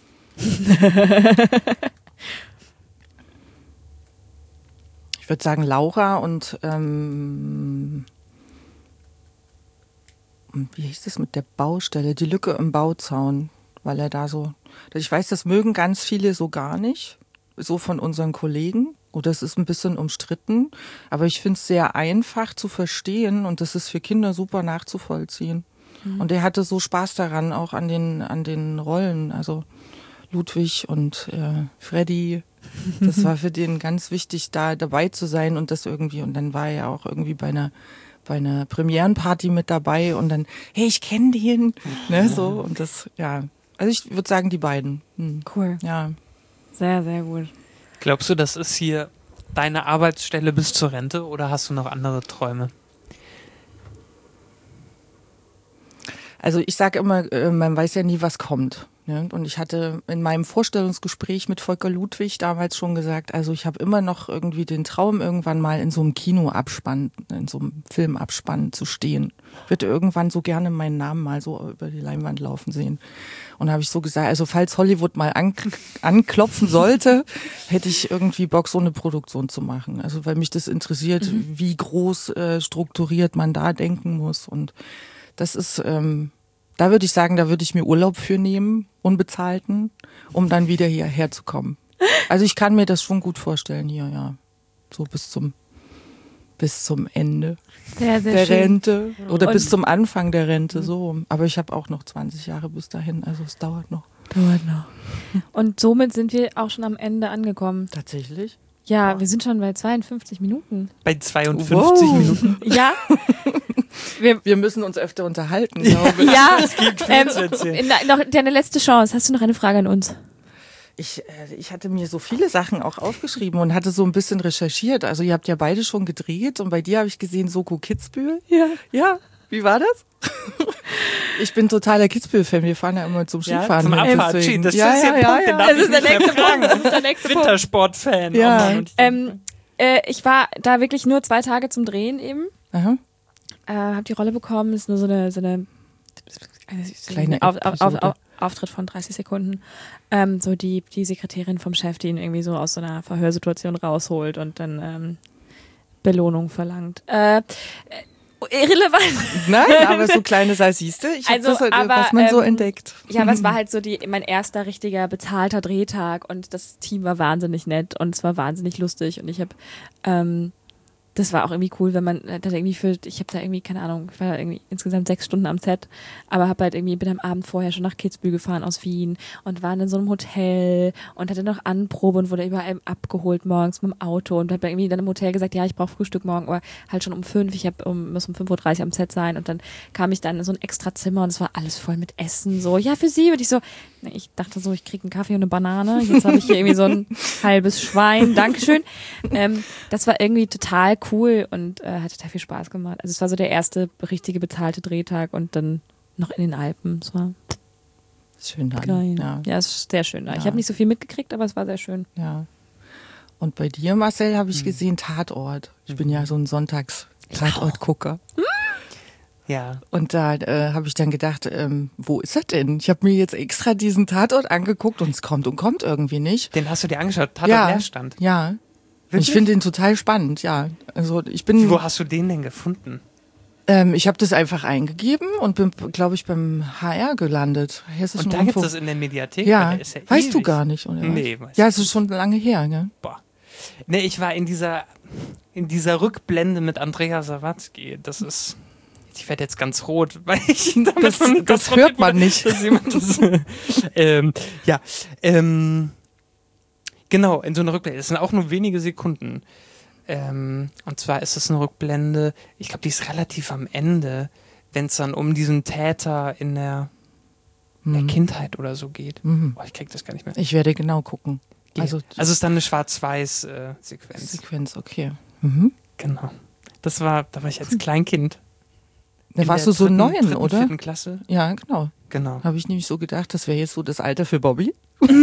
Ich würde sagen Laura und ähm, wie hieß das mit der Baustelle? Die Lücke im Bauzaun, weil er da so. Ich weiß, das mögen ganz viele so gar nicht, so von unseren Kollegen. Oder es ist ein bisschen umstritten, aber ich finde es sehr einfach zu verstehen und das ist für Kinder super nachzuvollziehen. Mhm. Und er hatte so Spaß daran, auch an den an den Rollen, also Ludwig und äh, Freddy. Das war für den ganz wichtig, da dabei zu sein und das irgendwie. Und dann war er auch irgendwie bei einer bei einer Premierenparty mit dabei und dann, hey, ich kenne den, ne, so und das, ja. Also ich würde sagen, die beiden. Hm. Cool. Ja. Sehr, sehr gut. Glaubst du, das ist hier deine Arbeitsstelle bis zur Rente oder hast du noch andere Träume? Also ich sage immer, man weiß ja nie, was kommt. Ne? Und ich hatte in meinem Vorstellungsgespräch mit Volker Ludwig damals schon gesagt, also ich habe immer noch irgendwie den Traum, irgendwann mal in so einem Kinoabspann, in so einem Filmabspann zu stehen. Ich würde irgendwann so gerne meinen Namen mal so über die Leinwand laufen sehen. Und habe ich so gesagt, also falls Hollywood mal an, anklopfen sollte, hätte ich irgendwie Bock, so eine Produktion zu machen. Also weil mich das interessiert, mhm. wie groß äh, strukturiert man da denken muss. Und das ist... Ähm, Da würde ich sagen, da würde ich mir Urlaub für nehmen, unbezahlten, um dann wieder hierher zu kommen. Also ich kann mir das schon gut vorstellen hier, ja. So bis zum bis zum Ende sehr, sehr der schön. Rente oder Und bis zum Anfang der Rente, so. Aber ich habe auch noch zwanzig Jahre bis dahin, also es dauert noch. Dauert noch. Und somit sind wir auch schon am Ende angekommen. Tatsächlich? Ja, wir sind schon bei zweiundfünfzig Minuten. Bei zweiundfünfzig Wow. Minuten? Ja. Wir, wir müssen uns öfter unterhalten, glaube ich. Ja, Es gibt viel ähm, zu erzählen. na, noch deine letzte Chance. Hast du noch eine Frage an uns? Ich, äh, ich hatte mir so viele Sachen auch aufgeschrieben und hatte so ein bisschen recherchiert. Also ihr habt ja beide schon gedreht und bei dir habe ich gesehen Soko Kitzbühel. Ja. Ja, wie war das? Ich bin totaler Kitzbühel-Fan. Wir fahren ja immer zum Skifahren. Zum hin, Abfahrtski. deswegen. Das ja, ist ja, der ja, Punkt, ja. den darf Das ich ist der nicht mehr nächste fragen. Punkt. Das ist der nächste Punkt. Wintersport-Fan. Ja. Oh Mann, und ich- Ähm, äh, ich war da wirklich nur zwei Tage zum Drehen eben. Aha. Äh, hab die Rolle bekommen. Ist nur so eine, so eine Kleine auf, auf, auf, Episode. auf, Auftritt von dreißig Sekunden. Ähm, so die, die Sekretärin vom Chef, die ihn irgendwie so aus so einer Verhörsituation rausholt und dann ähm, Belohnung verlangt. Äh, äh, irrelevant. Nein, aber so kleine Sache, siehst du, ich hab Also, das halt, aber, was man so ähm, entdeckt. Ja, aber es war halt so die, mein erster richtiger bezahlter Drehtag und das Team war wahnsinnig nett und es war wahnsinnig lustig und ich habe, ähm, das war auch irgendwie cool, wenn man da irgendwie für, ich habe da irgendwie, keine Ahnung, ich war da irgendwie insgesamt sechs Stunden am Set, aber habe halt irgendwie, bin am Abend vorher schon nach Kitzbühel gefahren aus Wien und war in so einem Hotel und hatte noch Anprobe und wurde überall abgeholt morgens mit dem Auto und habe irgendwie dann im Hotel gesagt, ja, ich brauche Frühstück morgen, aber halt schon um fünf, ich hab um, muss um fünf Uhr dreißig am Set sein und dann kam ich dann in so ein extra Zimmer und es war alles voll mit Essen, so, ja, für sie und ich so, ne, ich dachte so, ich kriege einen Kaffee und eine Banane, jetzt habe ich hier irgendwie so ein halbes Schwein, Dankeschön. Ähm, das war irgendwie total cool und äh, hat total viel Spaß gemacht. Also es war so der erste richtige bezahlte Drehtag und dann noch in den Alpen. Es war Schön dann. geil. Ja. Ja, es ist sehr schön da. Ich Ja. habe nicht so viel mitgekriegt, aber es war sehr schön. Ja. Und bei dir, Marcel, habe ich gesehen Tatort. Ich bin ja so ein Sonntags-Tatort-Gucker. Ja. Und da äh, habe ich dann gedacht, ähm, wo ist er denn? Ich habe mir jetzt extra diesen Tatort angeguckt und es kommt und kommt irgendwie nicht. Den hast du dir angeschaut. Tatort ja, Leerstand. ja. Und Wirklich? ich finde den total spannend, ja. Also ich bin, Wo hast du den denn gefunden? ähm, ich habe das einfach eingegeben und bin, glaube ich, beim H R gelandet. Hessischen Und da gibt es Rundfunk. das in der Mediathek? Ja, Weil der ist ja weißt du ewig. gar nicht, oder? Nee, was? weiß Ja, ich es ist schon lange her, gell? Boah. Nee, ich war in dieser, in dieser Rückblende mit Andrea Sawatzki. Das ist, Ich werde jetzt ganz rot, weil ich damit Das, von- das hört man nicht. dass jemand das, ähm, ja, ähm, genau, in so einer Rückblende. Das sind auch nur wenige Sekunden. Ähm, und zwar ist es eine Rückblende, ich glaube, die ist relativ am Ende, wenn es dann um diesen Täter in der, in der Mhm. Kindheit oder so geht. Mhm. Oh, ich krieg das gar nicht mehr. Ich werde genau gucken. Also, Also, also es ist dann eine Schwarz-Weiß-Sequenz. Sequenz, okay. Mhm. Genau. Das war, da war ich als Kleinkind. Da in warst der du so dritten- neun, dritten, oder? vierten Klasse. Ja, genau. Genau. Habe ich nämlich so gedacht, das wäre jetzt so das Alter für Bobby.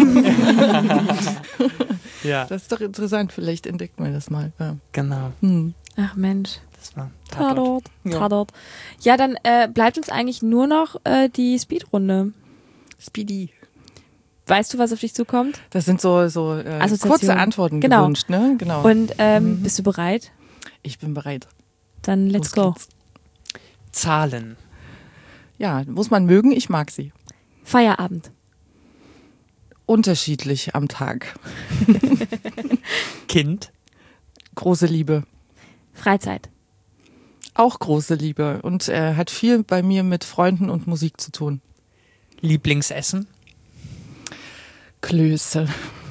Ja, Das ist doch interessant, vielleicht entdeckt man das mal. Ja, genau. hm. Ach Mensch. Das war Tatort. Tatort. Ja. Tatort. Ja, dann äh, bleibt uns eigentlich nur noch äh, die Speedrunde. Speedy. Weißt du, was auf dich zukommt? Das sind so, so äh, Assoziation. kurze Antworten Genau. gewünscht, ne? Genau. Und ähm, Mhm. bist du bereit? Ich bin bereit. Dann let's Los go. geht's. Zahlen. Ja, muss man mögen, ich mag sie. Feierabend. Unterschiedlich am Tag. Kind. Große Liebe. Freizeit. Auch große Liebe. Und äh, hat viel bei mir mit Freunden und Musik zu tun. Lieblingsessen. Klöße.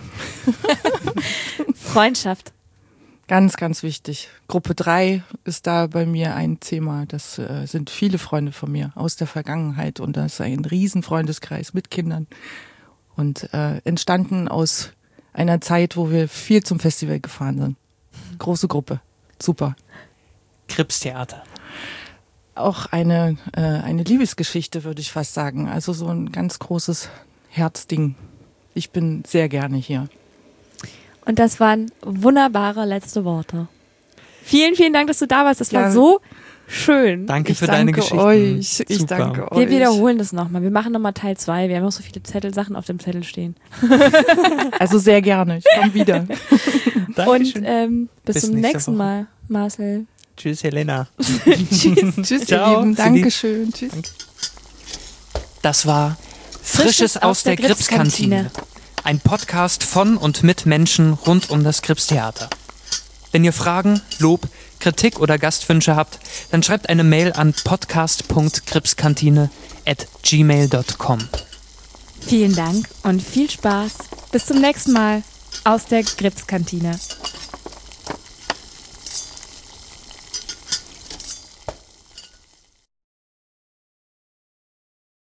Freundschaft. Ganz, ganz wichtig. Gruppe drei ist da bei mir ein Thema. Das äh, sind viele Freunde von mir aus der Vergangenheit und das ist ein riesen Freundeskreis mit Kindern. Und äh, entstanden aus einer Zeit, wo wir viel zum Festival gefahren sind. Große Gruppe. Super. Kripstheater. Auch eine, äh, eine Liebesgeschichte, würde ich fast sagen. Also so ein ganz großes Herzding. Ich bin sehr gerne hier. Und das waren wunderbare letzte Worte. Vielen, vielen Dank, dass du da warst. Das war Ja. so schön. Danke Ich für danke deine Geschichten. euch. Ich Super. danke euch. Wir wiederholen das nochmal. Wir machen nochmal Teil zwei. Wir haben noch so viele Zettel, Sachen auf dem Zettel stehen. Also sehr gerne. Ich komme wieder. Und Dankeschön. ähm, bis, Bis zum nächste nächsten Woche. Mal, Marcel. Tschüss, Helena. Tschüss. Tschüss, Ciao, ihr Lieben. Cindy. Dankeschön. Tschüss. Das war Frisches aus der Gripskantine. Gripskantine. Ein Podcast von und mit Menschen rund um das Gripstheater. Wenn ihr Fragen, Lob, Kritik oder Gastwünsche habt, dann schreibt eine Mail an podcast punkt gripskantine at gmail punkt com. Vielen Dank und viel Spaß. Bis zum nächsten Mal aus der Gripskantine.